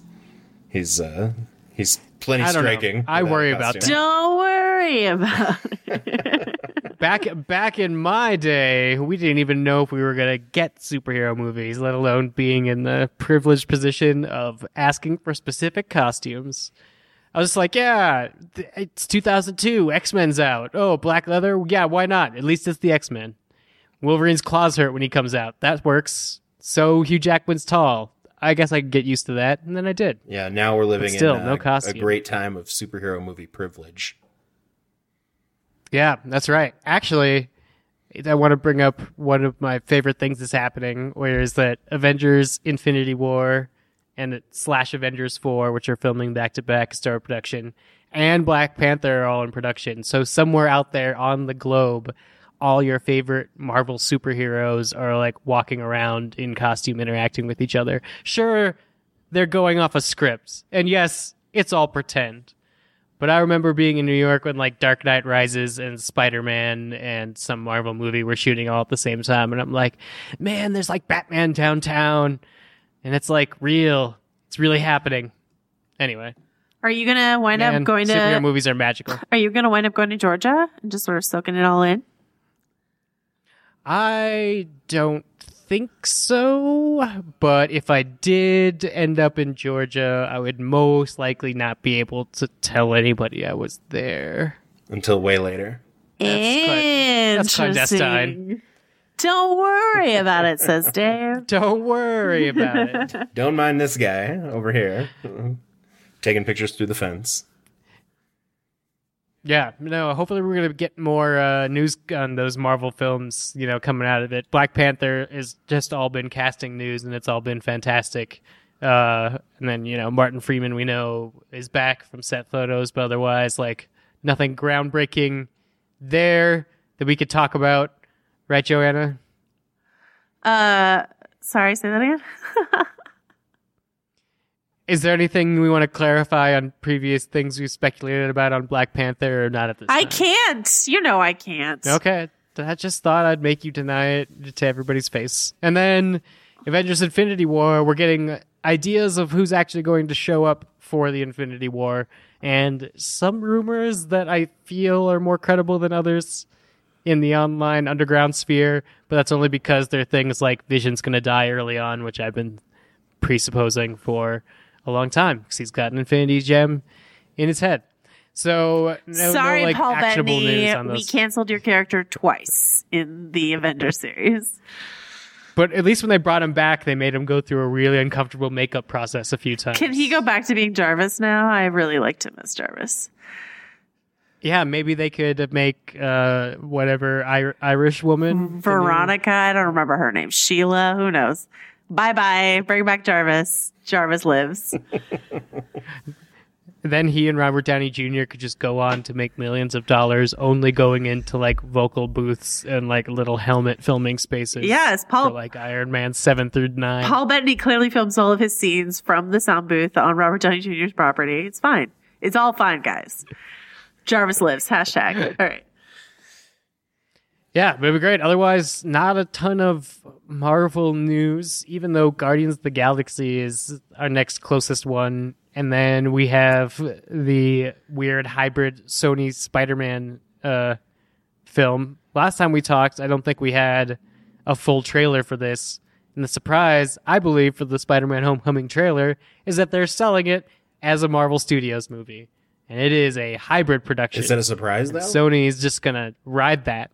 plenty I don't know. striking. I with that worry about costume. Don't worry about it. Back in my day, we didn't even know if we were gonna get superhero movies, let alone being in the privileged position of asking for specific costumes. I was just like, yeah, it's 2002, X-Men's out. Oh, black leather, yeah, why not? At least it's the X-Men. Wolverine's claws hurt when he comes out. That works. So Hugh Jackman's tall. I guess I could get used to that, and then I did. Yeah, now we're living still, in no a costume. great time of superhero movie privilege. Yeah, that's right. Actually, I want to bring up one of my favorite things that's happening, where is that Avengers Infinity War and / Avengers 4, which are filming back-to-back, start production, and Black Panther are all in production. So somewhere out there on the globe, all your favorite Marvel superheroes are like walking around in costume interacting with each other. Sure, they're going off a script. And yes, it's all pretend. But I remember being in New York when like Dark Knight Rises and Spider-Man and some Marvel movie were shooting all at the same time. And I'm like, man, there's like Batman downtown. And it's like real. It's really happening. Anyway. Are you gonna wind up going superhero to? movies are magical. Are you gonna wind up going to Georgia and just sort of soaking it all in? I don't think so, but if I did end up in Georgia, I would most likely not be able to tell anybody I was there. Until way later. That's clandestine. Don't worry about it, says Dave. Don't worry about it. Don't mind this guy over here. Taking pictures through the fence. Yeah, no, hopefully we're going to get more news on those Marvel films, coming out of it. Black Panther has just all been casting news, and it's all been fantastic. And then, Martin Freeman, we know, is back from set photos, but otherwise, like, nothing groundbreaking there that we could talk about. Right, Joanna? Sorry, say that again. Is there anything we want to clarify on previous things we speculated about on Black Panther or not at this time? I can't. You know I can't. Okay. I just thought I'd make you deny it to everybody's face. And then Avengers Infinity War, we're getting ideas of who's actually going to show up for the Infinity War, and some rumors that I feel are more credible than others in the online underground sphere, but that's only because there are things like Vision's going to die early on, which I've been presupposing for a long time because he's got an Infinity Gem in his head. So Sorry, like, Paul actionable news on Bettany. those. We canceled your character twice in the Avengers series. But at least when they brought him back, they made him go through a really uncomfortable makeup process a few times. Can he go back to being Jarvis now? I really liked him as Jarvis. Yeah, maybe they could make whatever Irish woman. Veronica, I don't remember her name. Sheila, who knows? Bye-bye. Bring back Jarvis. Jarvis lives. Then he and Robert Downey Jr. could just go on to make millions of dollars only going into like vocal booths and like little helmet filming spaces. Yes, for like Iron Man 7 through 9. Paul Bettany clearly films all of his scenes from the sound booth on Robert Downey Jr.'s property. It's fine. It's all fine, guys. Jarvis lives. #. All right. Yeah, it'd be great. Otherwise, not a ton of Marvel news, even though Guardians of the Galaxy is our next closest one. And then we have the weird hybrid Sony Spider-Man film. Last time we talked, I don't think we had a full trailer for this. And the surprise, I believe, for the Spider-Man Homecoming trailer is that they're selling it as a Marvel Studios movie. And it is a hybrid production. Is that a surprise, though? Sony is just going to ride that.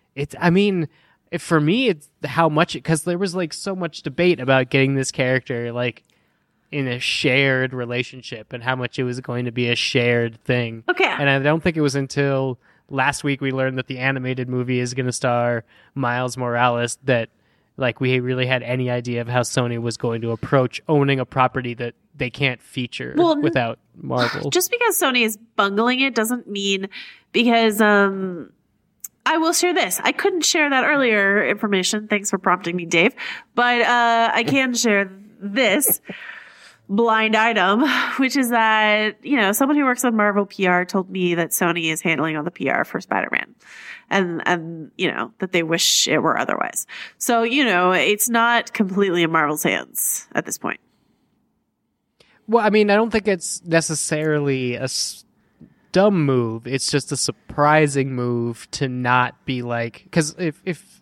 For me, it's how much, because there was like so much debate about getting this character like in a shared relationship and how much it was going to be a shared thing. Okay. And I don't think it was until last week we learned that the animated movie is going to star Miles Morales that like we really had any idea of how Sony was going to approach owning a property that they can't feature without Marvel. Just because Sony is bungling it doesn't mean because I will share this. I couldn't share that earlier information. Thanks for prompting me, Dave. But I can share this blind item, which is that, someone who works on Marvel PR told me that Sony is handling all the PR for Spider-Man. And that they wish it were otherwise. So, it's not completely in Marvel's hands at this point. Well, I mean, I don't think it's necessarily a dumb move. It's just a surprising move to not be like, because if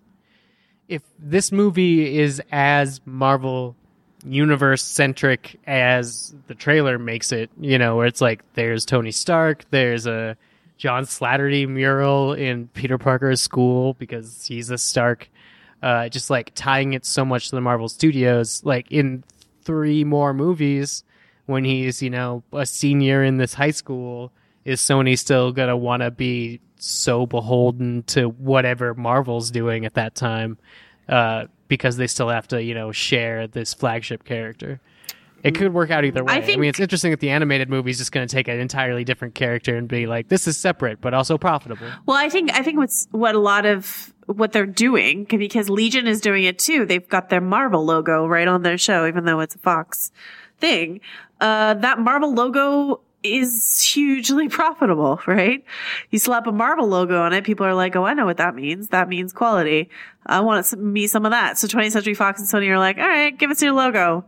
this movie is as Marvel universe centric as the trailer makes it, where it's like there's Tony Stark, there's a John Slattery mural in Peter Parker's school because he's a Stark, just like tying it so much to the Marvel Studios, like in 3 more movies when he's, a senior in this high school, is Sony still going to want to be so beholden to whatever Marvel's doing at that time because they still have to, share this flagship character? It could work out either way. I mean, it's interesting that the animated movie is just going to take an entirely different character and be like, this is separate, but also profitable. Well, I think what a lot of what they're doing, because Legion is doing it too. They've got their Marvel logo right on their show, even though it's a Fox thing. That Marvel logo is hugely profitable, right? You slap a Marvel logo on it, people are like, oh, I know what that means. That means quality. I want me some of that. So 20th Century Fox and Sony are like, all right, give us your logo.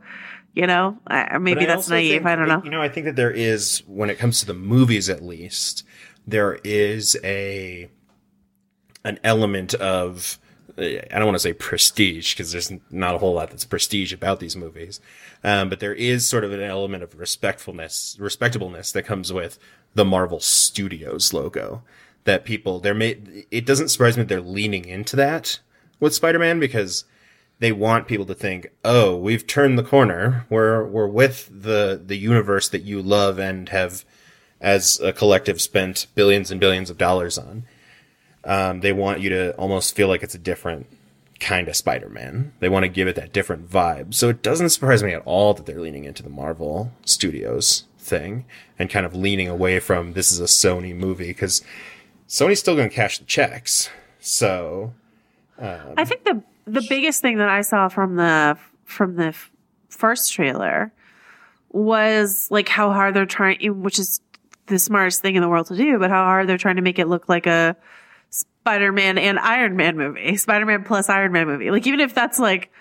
Maybe that's naive. I don't know. I think that there is, when it comes to the movies at least, there is an element of, I don't want to say prestige, because there's not a whole lot that's prestige about these movies. But there is sort of an element of respectableness that comes with the Marvel Studios logo. That it doesn't surprise me that they're leaning into that with Spider-Man, because they want people to think, oh, we've turned the corner. We're with the universe that you love and have, as a collective, spent billions and billions of dollars on. They want you to almost feel like it's a different kind of Spider-Man. They want to give it that different vibe. So it doesn't surprise me at all that they're leaning into the Marvel Studios thing and kind of leaning away from this is a Sony movie, because Sony's still going to cash the checks. So I think the biggest thing that I saw from the first trailer was like how hard they're trying, which is the smartest thing in the world to do, but how hard they're trying to make it look like a Spider-Man and Iron Man movie, Spider-Man plus Iron Man movie. Like, even if that's like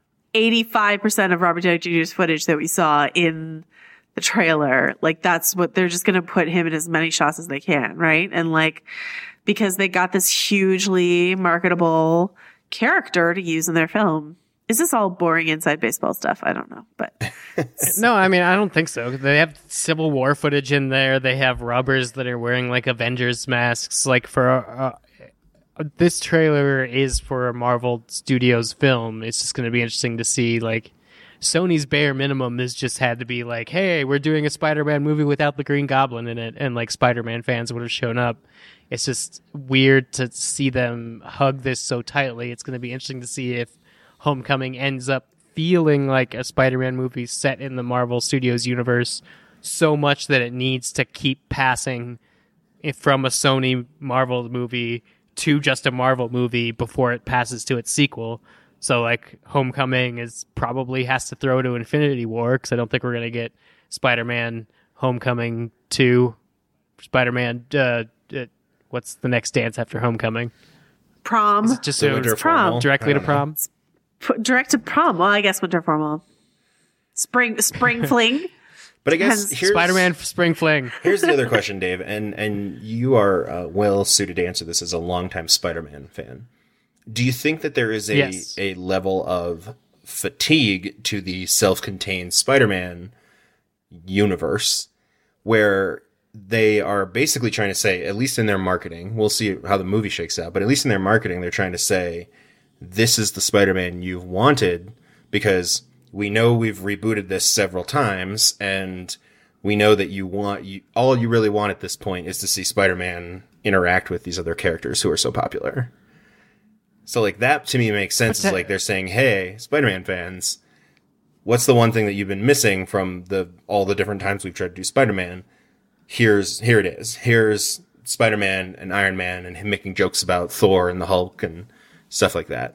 85% of Robert Downey Jr.'s footage that we saw in the trailer, like that's what they're just going to put him in as many shots as they can. Right. And like, because they got this hugely marketable character to use in their film. Is this all boring inside baseball stuff? I don't know, but no, I mean, I don't think so. They have Civil War footage in there. They have rubbers that are wearing like Avengers masks. Like for this trailer is for a Marvel Studios film. It's just going to be interesting to see. Like Sony's bare minimum has just had to be like, hey, we're doing a Spider-Man movie without the Green Goblin in it, and like Spider-Man fans would have shown up. It's just weird to see them hug this so tightly. It's going to be interesting to see if Homecoming ends up feeling like a Spider-Man movie set in the Marvel Studios universe so much that it needs to keep passing from a Sony Marvel movie to just a Marvel movie before it passes to its sequel. So like Homecoming is probably has to throw to Infinity War, because I don't think we're going to get Spider-Man Homecoming 2. Spider-Man, what's the next dance after Homecoming? Prom. Is it just The winter prom. formal? directly to I don't know. prom? Direct to prom. Well, I guess winter formal. Spring fling. But I guess Has here's Spider-Man Spring Fling. Here's the other question, Dave, and you are well suited to answer this as a longtime Spider-Man fan. Do you think that there is Yes. a level of fatigue to the self-contained Spider-Man universe where they are basically trying to say, at least in their marketing, we'll see how the movie shakes out, but at least in their marketing, they're trying to say, this is the Spider-Man you've wanted, because we know we've rebooted this several times, and we know that all you really want at this point is to see Spider-Man interact with these other characters who are so popular. So like that to me makes sense. It's like they're saying, hey, Spider-Man fans, what's the one thing that you've been missing from all the different times we've tried to do Spider-Man? Here it is. Here's Spider-Man and Iron Man and him making jokes about Thor and the Hulk and stuff like that.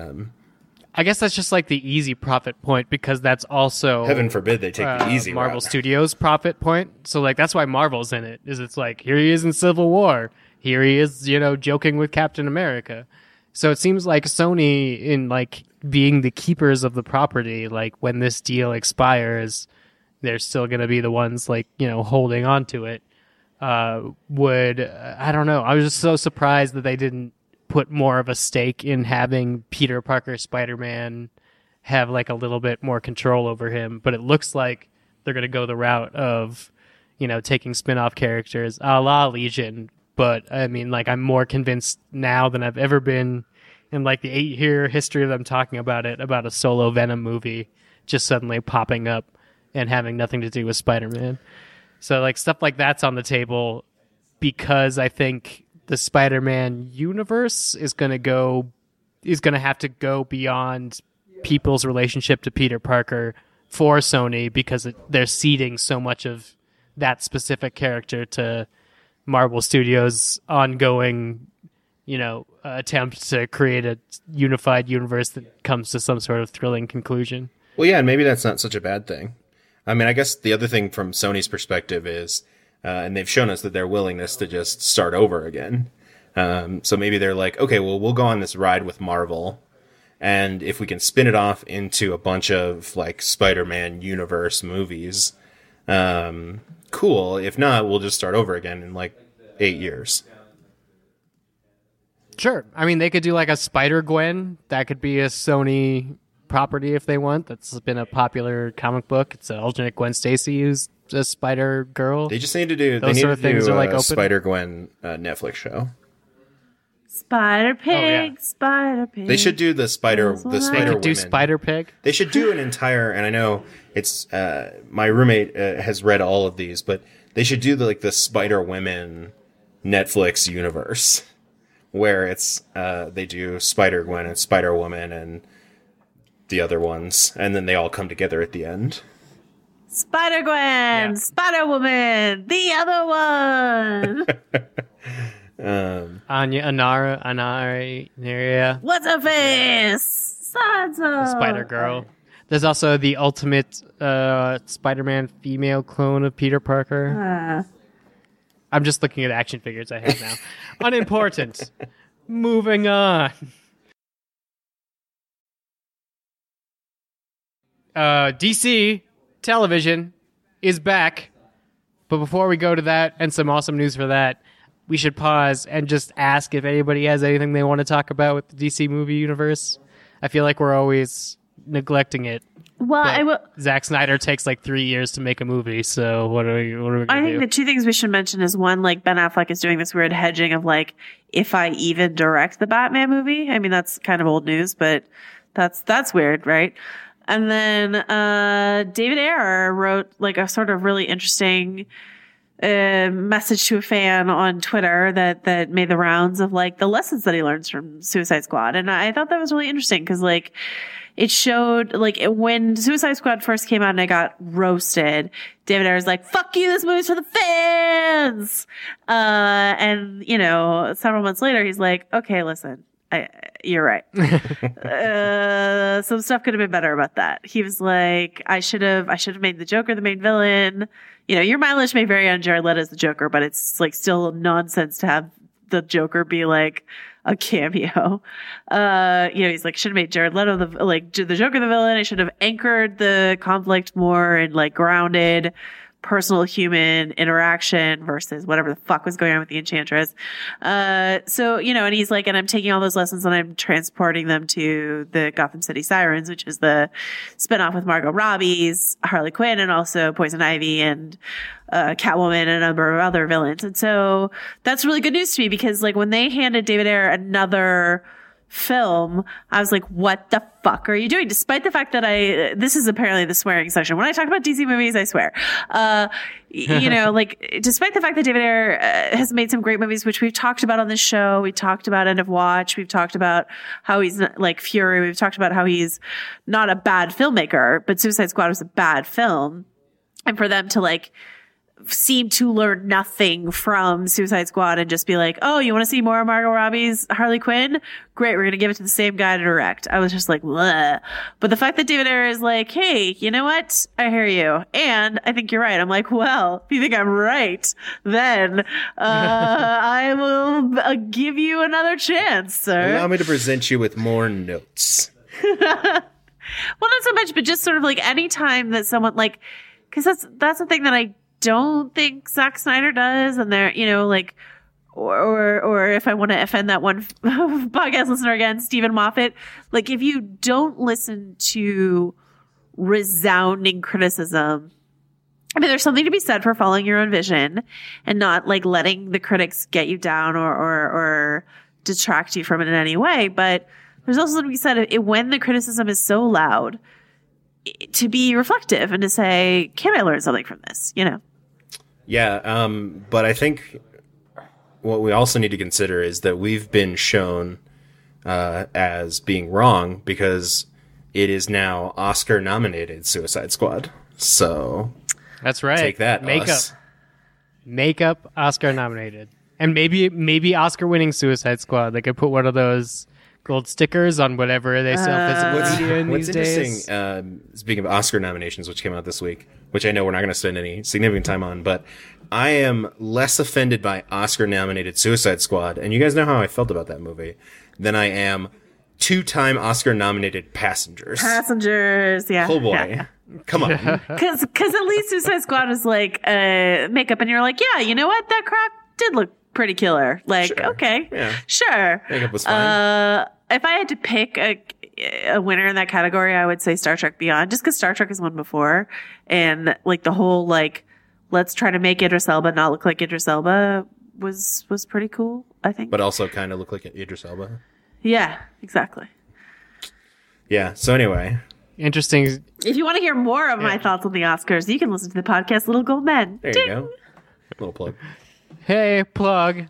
I guess that's just like the easy profit point, because that's also Heaven forbid they take the easy Marvel route. Studios profit point. So like that's why Marvel's in it. Is it's like, here he is in Civil War. Here he is, joking with Captain America. So it seems like Sony, in like being the keepers of the property, like when this deal expires, they're still going to be the ones like, holding on to it. I don't know. I was just so surprised that they didn't put more of a stake in having Peter Parker Spider-Man have like a little bit more control over him. But it looks like they're going to go the route of, taking spin-off characters a la Legion. But I mean, like, I'm more convinced now than I've ever been in like the 8-year history of them talking about it, about a solo Venom movie just suddenly popping up and having nothing to do with Spider-Man. So like stuff like that's on the table, because I think the Spider-Man universe is going to have to go beyond people's relationship to Peter Parker for Sony, because they're ceding so much of that specific character to Marvel Studios' ongoing, attempt to create a unified universe that comes to some sort of thrilling conclusion. Well, yeah, and maybe that's not such a bad thing. I mean, I guess the other thing from Sony's perspective is, and they've shown us that their willingness to just start over again. So maybe they're like, okay, well, we'll go on this ride with Marvel, and if we can spin it off into a bunch of like Spider-Man universe movies, cool. If not, we'll just start over again in like 8 years. Sure. I mean, they could do like a Spider-Gwen. That could be a Sony property if they want. That's been a popular comic book. It's an alternate Gwen Stacy who's a Spider-Girl. They just need to do. Those They sort need of to things do are, like, a open. Spider-Gwen Netflix show. Spider Pig, yeah. Spider Pig. They should do the Spider They Spider could do Women. Spider-Pig. They should do an entire, and I know it's my roommate has read all of these, but they should do the Spider Women Netflix universe, where it's they do Spider Gwen and Spider Woman and the other ones, and then they all come together at the end. Spider Gwen, Spider Woman, the other one. Anya, Anara, Neria, What's her face? Sansa. Spider-Girl. There's also the ultimate Spider-Man female clone of Peter Parker. I'm just looking at action figures I have now. Unimportant. Moving on. DC television is back. But before we go to that and some awesome news for that, we should pause and just ask if anybody has anything they want to talk about with the DC movie universe. I feel like we're always neglecting it. Well, Zack Snyder takes like 3 years to make a movie, so what are we going to do? I think the two things we should mention is one, like Ben Affleck is doing this weird hedging of like, if I even direct the Batman movie. I mean, that's kind of old news, but that's weird, right? And then David Ayer wrote like a sort of really interesting message to a fan on Twitter that made the rounds of like the lessons that he learns from Suicide Squad. And I thought that was really interesting because like it showed like when Suicide Squad first came out and I got roasted, David Ayer was like, fuck you, this movie's for the fans. And you know, several months later, he's like, okay, listen, you're right. Some stuff could have been better about that. He was like, I should have made the Joker the main villain. You know, your mileage may vary on Jared Leto as the Joker, but it's like still nonsense to have the Joker be like a cameo. You know, he's like, should have made Jared Leto the Joker the villain. I should have anchored the conflict more and like grounded personal human interaction versus whatever the fuck was going on with the Enchantress. So, you know, and he's like, and I'm taking all those lessons and I'm transporting them to the Gotham City Sirens, which is the spinoff with Margot Robbie's Harley Quinn and also Poison Ivy and Catwoman and a number of other villains. And so that's really good news to me because like when they handed David Ayer another film, I was like, what the fuck are you doing? Despite the fact that this is apparently the swearing section. When I talk about DC movies, I swear. You know, like, despite the fact that David Ayer has made some great movies, which we've talked about on this show. We talked about End of Watch. We've talked about how he's like Fury. We've talked about how he's not a bad filmmaker, but Suicide Squad was a bad film. And for them to like, seem to learn nothing from Suicide Squad and just be like, oh, you want to see more of Margot Robbie's Harley Quinn? Great, we're going to give it to the same guy to direct. I was just like, bleh. But the fact that David Ayer is like, hey, you know what? I hear you. And I think you're right. I'm like, well, if you think I'm right, then I will give you another chance, sir. Allow me to present you with more notes. Well, not so much, but just sort of like any time that someone like, because that's the thing that I don't think Zack Snyder does, and they're, you know, like, or if I want to offend that one podcast listener again, Stephen Moffat, like, if you don't listen to resounding criticism, I mean, there's something to be said for following your own vision and not like letting the critics get you down or detract you from it in any way. But there's also something to be said when the criticism is so loud, to be reflective and to say, can I learn something from this? You know? Yeah, but I think what we also need to consider is that we've been shown as being wrong because it is now Oscar-nominated Suicide Squad. So that's right. Take that, Makeup Oscar-nominated. And maybe Oscar-winning Suicide Squad. They could put one of those gold stickers on whatever they sell physical media What's these days. interesting, speaking of Oscar nominations, which came out this week, which I know we're not going to spend any significant time on, but I am less offended by Oscar-nominated Suicide Squad, and you guys know how I felt about that movie, than I am two-time Oscar-nominated Passengers. Yeah. Oh boy. Yeah. Come on. Because at least Suicide Squad was like makeup, and you're like, yeah, you know what? That crap did look pretty killer. Like, Sure. Okay, Yeah. sure. Makeup was fine. If I had to pick a winner in that category, I would say Star Trek Beyond, just because Star Trek has won before, and like the whole like, let's try to make Idris Elba not look like Idris Elba was pretty cool, I think. But also kind of look like Idris Elba. Yeah, exactly. Yeah, so anyway. Interesting. If you want to hear more of my thoughts on the Oscars, you can listen to the podcast Little Gold Men. There you go. Little plug. Hey, plug.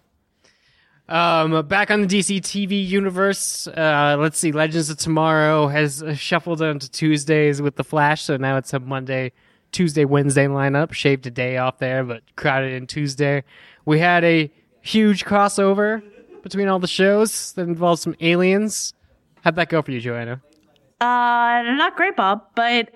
Back on the DC TV universe, let's see, Legends of Tomorrow has shuffled onto Tuesdays with The Flash, so now it's a Monday, Tuesday, Wednesday lineup. Shaved a day off there, but crowded in Tuesday. We had a huge crossover between all the shows that involved some aliens. How'd that go for you, Joanna? Not great, Bob, but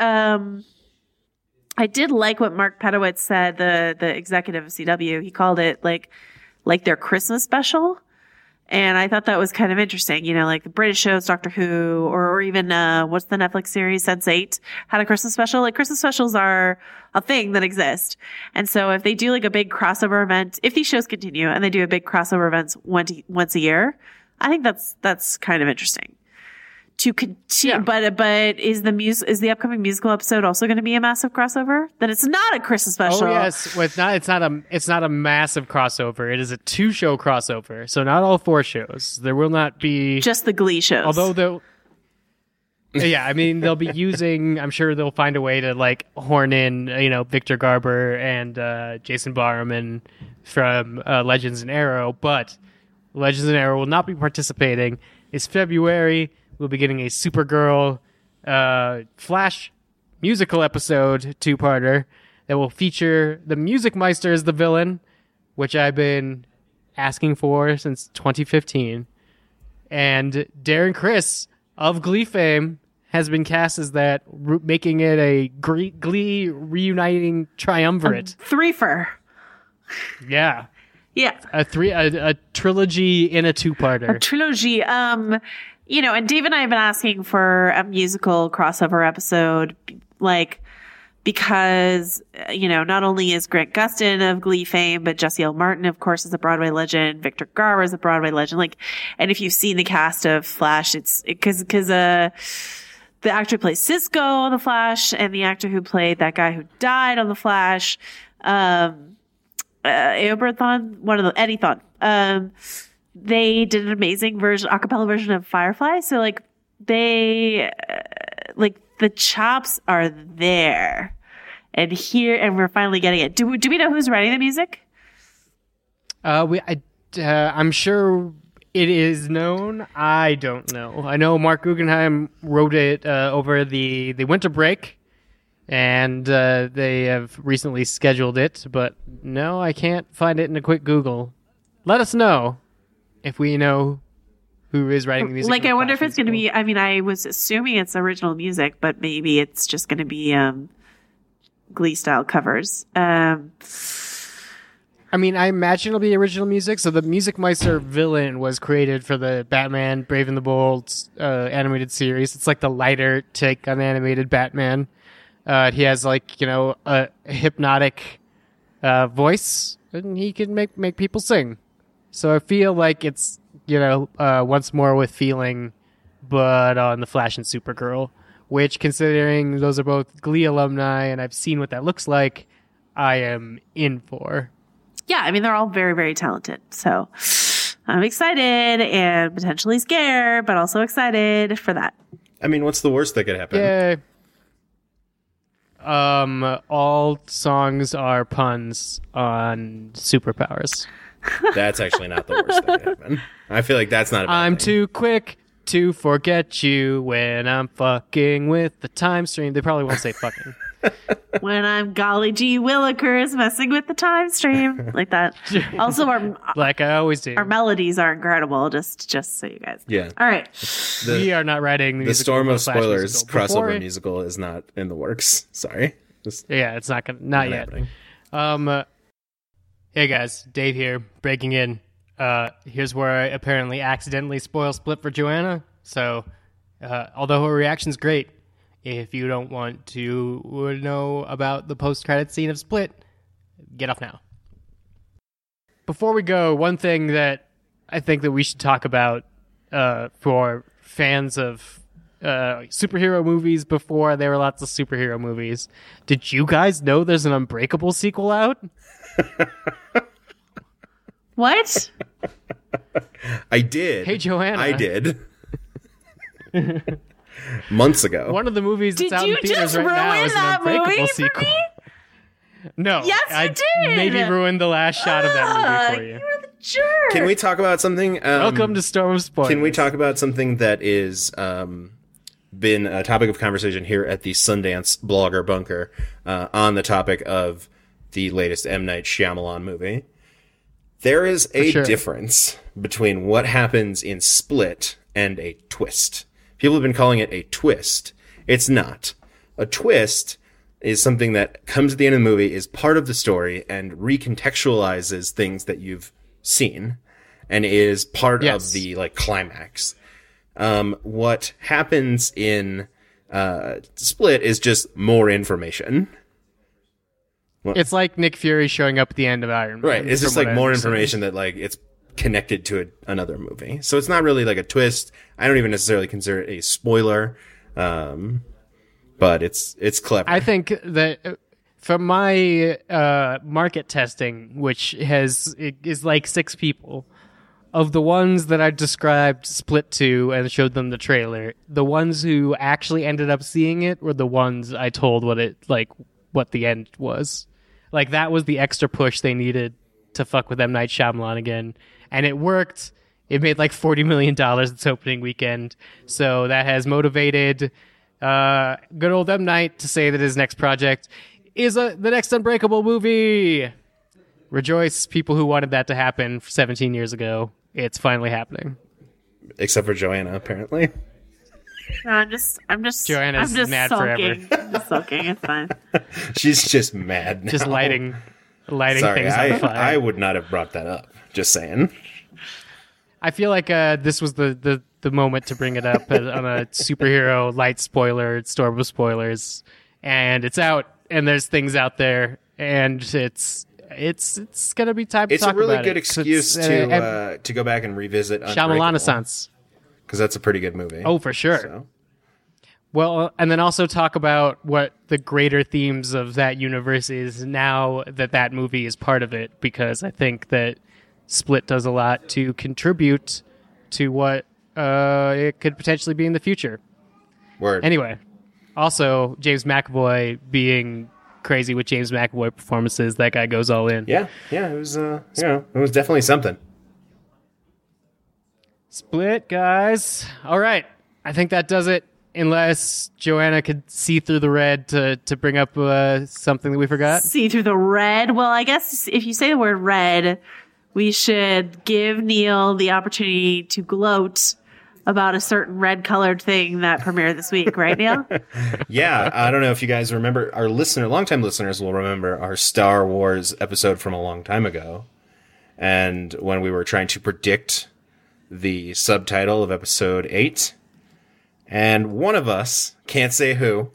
I did like what Mark Pedowitz said, the executive of CW. He called it like their Christmas special. And I thought that was kind of interesting. Like the British shows, Doctor Who, or even, what's the Netflix series, Sense8, had a Christmas special. Like Christmas specials are a thing that exist. And so if they do like a big crossover event, if these shows continue and they do a big crossover event once a year, I think that's kind of interesting. To continue, but is the upcoming musical episode also going to be a massive crossover? Then it's not a Christmas special. Oh yes, well, it's not a massive crossover. It is a 2-show crossover, so not all 4 shows. There will not be just the Glee shows. Although yeah, I mean they'll be using. I'm sure they'll find a way to like horn in, Victor Garber and Jason Barman from Legends and Arrow, but Legends and Arrow will not be participating. It's February. We'll be getting a Supergirl Flash musical episode 2-parter that will feature the Music Meister as the villain, which I've been asking for since 2015. And Darren Criss of Glee fame has been cast as that, making it a Glee reuniting triumvirate. Threefer. Yeah. Yeah. A trilogy in a 2-parter. A trilogy. And Dave and I have been asking for a musical crossover episode, because, not only is Grant Gustin of Glee fame, but Jesse L. Martin, of course, is a Broadway legend. Victor Garber is a Broadway legend. And if you've seen the cast of Flash, because the actor who plays Cisco on The Flash and the actor who played that guy who died on The Flash, Eddie Thawne, they did an amazing acapella version of Firefly. So the chops are there and we're finally getting it. Do we know who's writing the music? I'm sure it is known. I don't know. I know Mark Guggenheim wrote it over the winter break, and they have recently scheduled it, but no, I can't find it in a quick Google. Let us know if we know who is writing the music. I wonder if it's going to be, I was assuming it's original music, but maybe it's just going to be Glee style covers. I imagine it'll be original music. So the Music Meister villain was created for the Batman Brave and the Bold animated series. It's like the lighter take on animated Batman. He has a hypnotic voice, and he can make people sing. So I feel like it's, once more with feeling, but on The Flash and Supergirl, which, considering those are both Glee alumni and I've seen what that looks like, I am in for. Yeah, they're all very, very talented. So I'm excited and potentially scared, but also excited for that. What's the worst that could happen? Yay. All songs are puns on superpowers. That's actually not the worst that could happen. I feel like that's not a bad I'm thing. too quick to forget you when I'm fucking with the time stream. They probably won't say fucking. When I'm golly gee willikers messing with the time stream. Like that. Also, like I always do. Our melodies are incredible, just so you guys. Yeah. All right. We are not writing the Storm of Spoilers musical. crossover musical is not in the works. Sorry. Yeah, it's not yet. Happening. Hey guys, Dave here, breaking in. Here's where I apparently accidentally spoil Split for Joanna. So, although her reaction's great, if you don't want to know about the post-credit scene of Split, get off now. Before we go, one thing that I think that we should talk about for fans of superhero movies before there were lots of superhero movies. Did you guys know there's an Unbreakable sequel out? What? I did. Hey, Joanna. I did. Months ago. One of the movies that's out in theaters right now is an Unbreakable sequel. No. Yes, I did. Maybe ruined the last shot of that movie for you. You're the jerk. Can we talk about something? Welcome to Storm of Spoilers. Can we talk about something that is been a topic of conversation here at the Sundance Blogger Bunker on the topic of the latest M. Night Shyamalan movie? There is a difference between what happens in Split and a twist. People have been calling it a twist. It's not. A twist is something that comes at the end of the movie, is part of the story, and recontextualizes things that you've seen, and is part of the like climax. What happens in Split is just more information. It's like Nick Fury showing up at the end of Iron Man. Right. It's just like more information that like it's connected to another movie. So it's not really like a twist. I don't even necessarily consider it a spoiler. But it's clever. I think that from my market testing, which is like 6 people, of the ones that I described Split to and showed them the trailer, the ones who actually ended up seeing it were the ones I told what the end was. Like, that was the extra push they needed to fuck with M. Night Shyamalan again. And it worked. It made like $40 million its opening weekend. So that has motivated good old M. Night to say that his next project is the next Unbreakable movie. Rejoice, people who wanted that to happen 17 years ago. It's finally happening. Except for Joanna, apparently. No, I'm just Joanna's I'm just mad sulking. forever. I'm just sulking. It's fine. She's just mad now. Just lighting Sorry, things on fire. I would not have brought that up. Just saying. I feel like this was the moment to bring it up on a superhero light spoiler, storm of spoilers, and it's out, and there's things out there, and it's gonna be time to talk about it. It's a really good excuse to go back and revisit Shyamalan-a-sance, because that's a pretty good movie. Oh, for sure. So. Well, and then also talk about what the greater themes of that universe is now that movie is part of it, because I think that Split does a lot to contribute to what it could potentially be in the future. Word. Anyway, also James McAvoy being crazy with James McAvoy performances. That guy goes all in. Yeah, it was it was definitely something. Split, guys. All right, I think that does it. Unless Joanna could see through the red to bring up something that we forgot. See through the red? Well, I guess if you say the word red, we should give Neil the opportunity to gloat about a certain red-colored thing that premiered this week, right, Neil? Yeah, I don't know if you guys remember, longtime listeners will remember our Star Wars episode from a long time ago. And when we were trying to predict the subtitle of episode 8, and one of us, can't say who,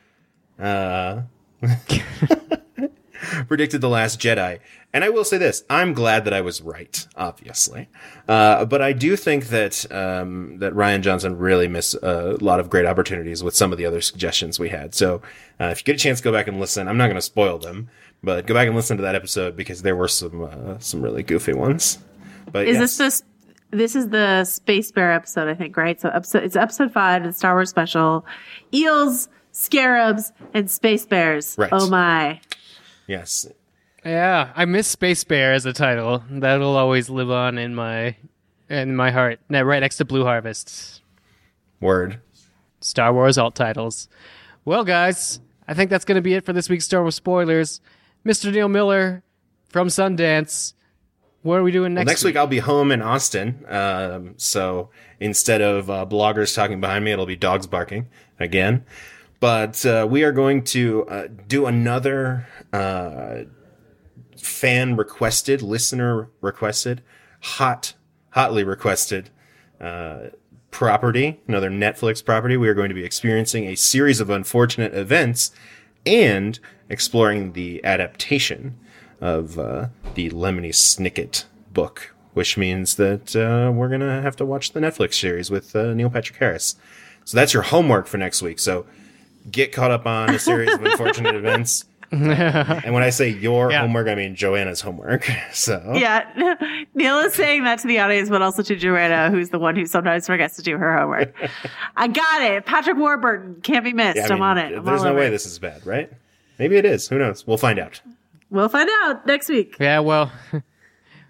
predicted The Last Jedi. And I will say this, I'm glad that I was right, obviously. But I do think that that Rian Johnson really missed a lot of great opportunities with some of the other suggestions we had. So if you get a chance, go back and listen. I'm not going to spoil them, but go back and listen to that episode, because there were some really goofy ones. But This is the Space Bear episode, I think, right? So it's episode 5 of the Star Wars special. Eels, scarabs, and space bears. Right. Oh my. Yes. Yeah, I miss Space Bear as a title. That'll always live on in my heart. Right next to Blue Harvest. Word. Star Wars alt titles. Well, guys, I think that's going to be it for this week's Star Wars spoilers. Mr. Neil Miller from Sundance. What are we doing next week? Next week I'll be home in Austin. So instead of bloggers talking behind me, it'll be dogs barking again. But we are going to do another fan requested, listener requested, hotly requested property, another Netflix property. We are going to be experiencing a series of unfortunate events and exploring the adaptation of the Lemony Snicket book, which means that we're going to have to watch the Netflix series with Neil Patrick Harris. So that's your homework for next week. So get caught up on a series of unfortunate events. And when I say your homework, I mean Joanna's homework. So yeah, Neil is saying that to the audience, but also to Joanna, who's the one who sometimes forgets to do her homework. I got it. Patrick Warburton can't be missed. Yeah, I'm on it. There's no way this is bad, right? Maybe it is. Who knows? We'll find out. We'll find out next week. Yeah, well,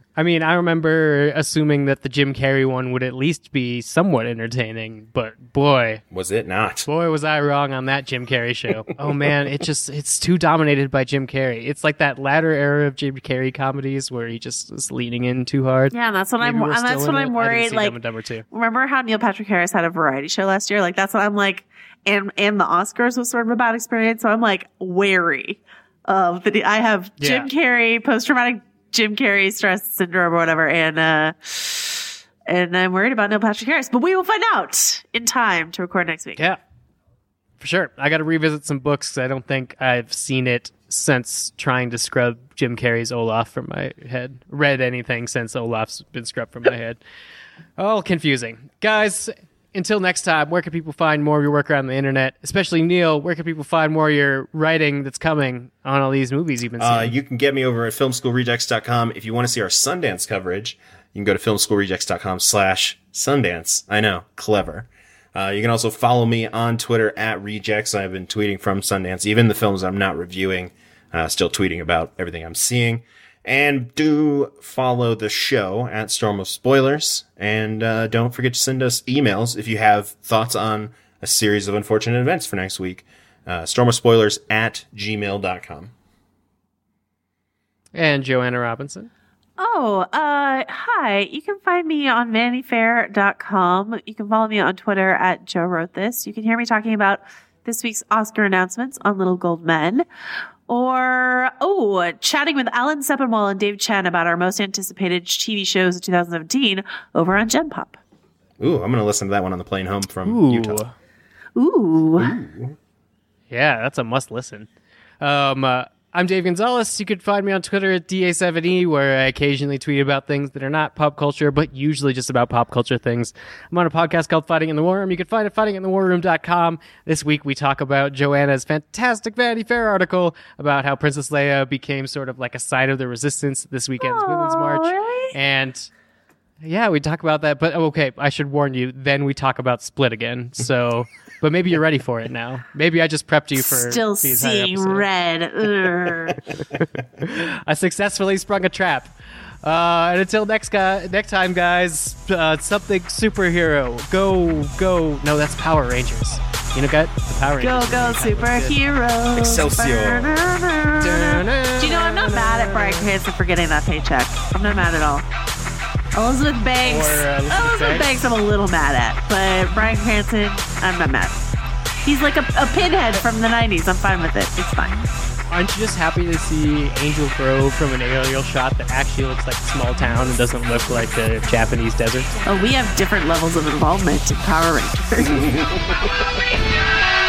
I mean, I remember assuming that the Jim Carrey one would at least be somewhat entertaining, but boy, Was it not? was I wrong on that Jim Carrey show. Oh man, it's too dominated by Jim Carrey. It's like that latter era of Jim Carrey comedies where he just is leaning in too hard. Yeah, that's what Maybe I'm. we're And still that's in what it. I'm I didn't worried. see Like, Dumb and Dumber 2. remember how Neil Patrick Harris had a variety show last year? Like, that's what I'm like. And the Oscars was sort of a bad experience, so I'm like wary of the. I have Jim Carrey, post traumatic Jim Carrey stress syndrome or whatever, and I'm worried about Neil Patrick Harris. But we will find out in time to record next week. Yeah, for sure. I got to revisit some books. I don't think I've seen it since trying to scrub Jim Carrey's Olaf from my head. Read anything since Olaf's been scrubbed from my head. All confusing. Guys, until next time, where can people find more of your work around the internet? Especially Neil, where can people find more of your writing that's coming on all these movies you've been seeing? You can get me over at filmschoolrejects.com. If you want to see our Sundance coverage, you can go to filmschoolrejects.com/Sundance. I know, clever. You can also follow me on Twitter at Rejects. I've been tweeting from Sundance, even the films I'm not reviewing, still tweeting about everything I'm seeing. And do follow the show at Storm of Spoilers. And don't forget to send us emails if you have thoughts on a series of unfortunate events for next week. stormofspoilers@gmail.com. And Joanna Robinson. Oh, hi. You can find me on VanityFair.com. You can follow me on Twitter at Joe Wrote This. You can hear me talking about this week's Oscar announcements on Little Gold Men. Or, chatting with Alan Sepinwall and Dave Chen about our most anticipated TV shows of 2017 over on Gen Pop. Ooh, I'm going to listen to that one on the plane home from Utah. Ooh. Yeah, that's a must listen. I'm Dave Gonzalez. You can find me on Twitter at DA7E, where I occasionally tweet about things that are not pop culture, but usually just about pop culture things. I'm on a podcast called Fighting in the War Room. You can find it at fightinginthewarroom.com. This week we talk about Joanna's fantastic Vanity Fair article about how Princess Leia became sort of like a side of the resistance at this weekend's Women's March. Really? And yeah, we talk about that, but okay, I should warn you, then we talk about Split again. So, but maybe you're ready for it now. Maybe I just prepped you for Still the entire seeing episode. red. I successfully sprung a trap. And until next time, guys, something superhero. Go. No, that's Power Rangers. You know, the Power Rangers. Go, superheroes. Excelsior. Do you know, I'm not mad at Bryan Cranston for getting that paycheck. I'm not mad at all. Elizabeth Banks. Elizabeth Banks I'm a little mad at. But Bryan Cranston, I'm not mad. He's like a pinhead from the 90s. I'm fine with it. It's fine. Aren't you just happy to see Angel Grove from an aerial shot that actually looks like a small town and doesn't look like the Japanese desert? Oh, we have different levels of involvement in Power Rangers.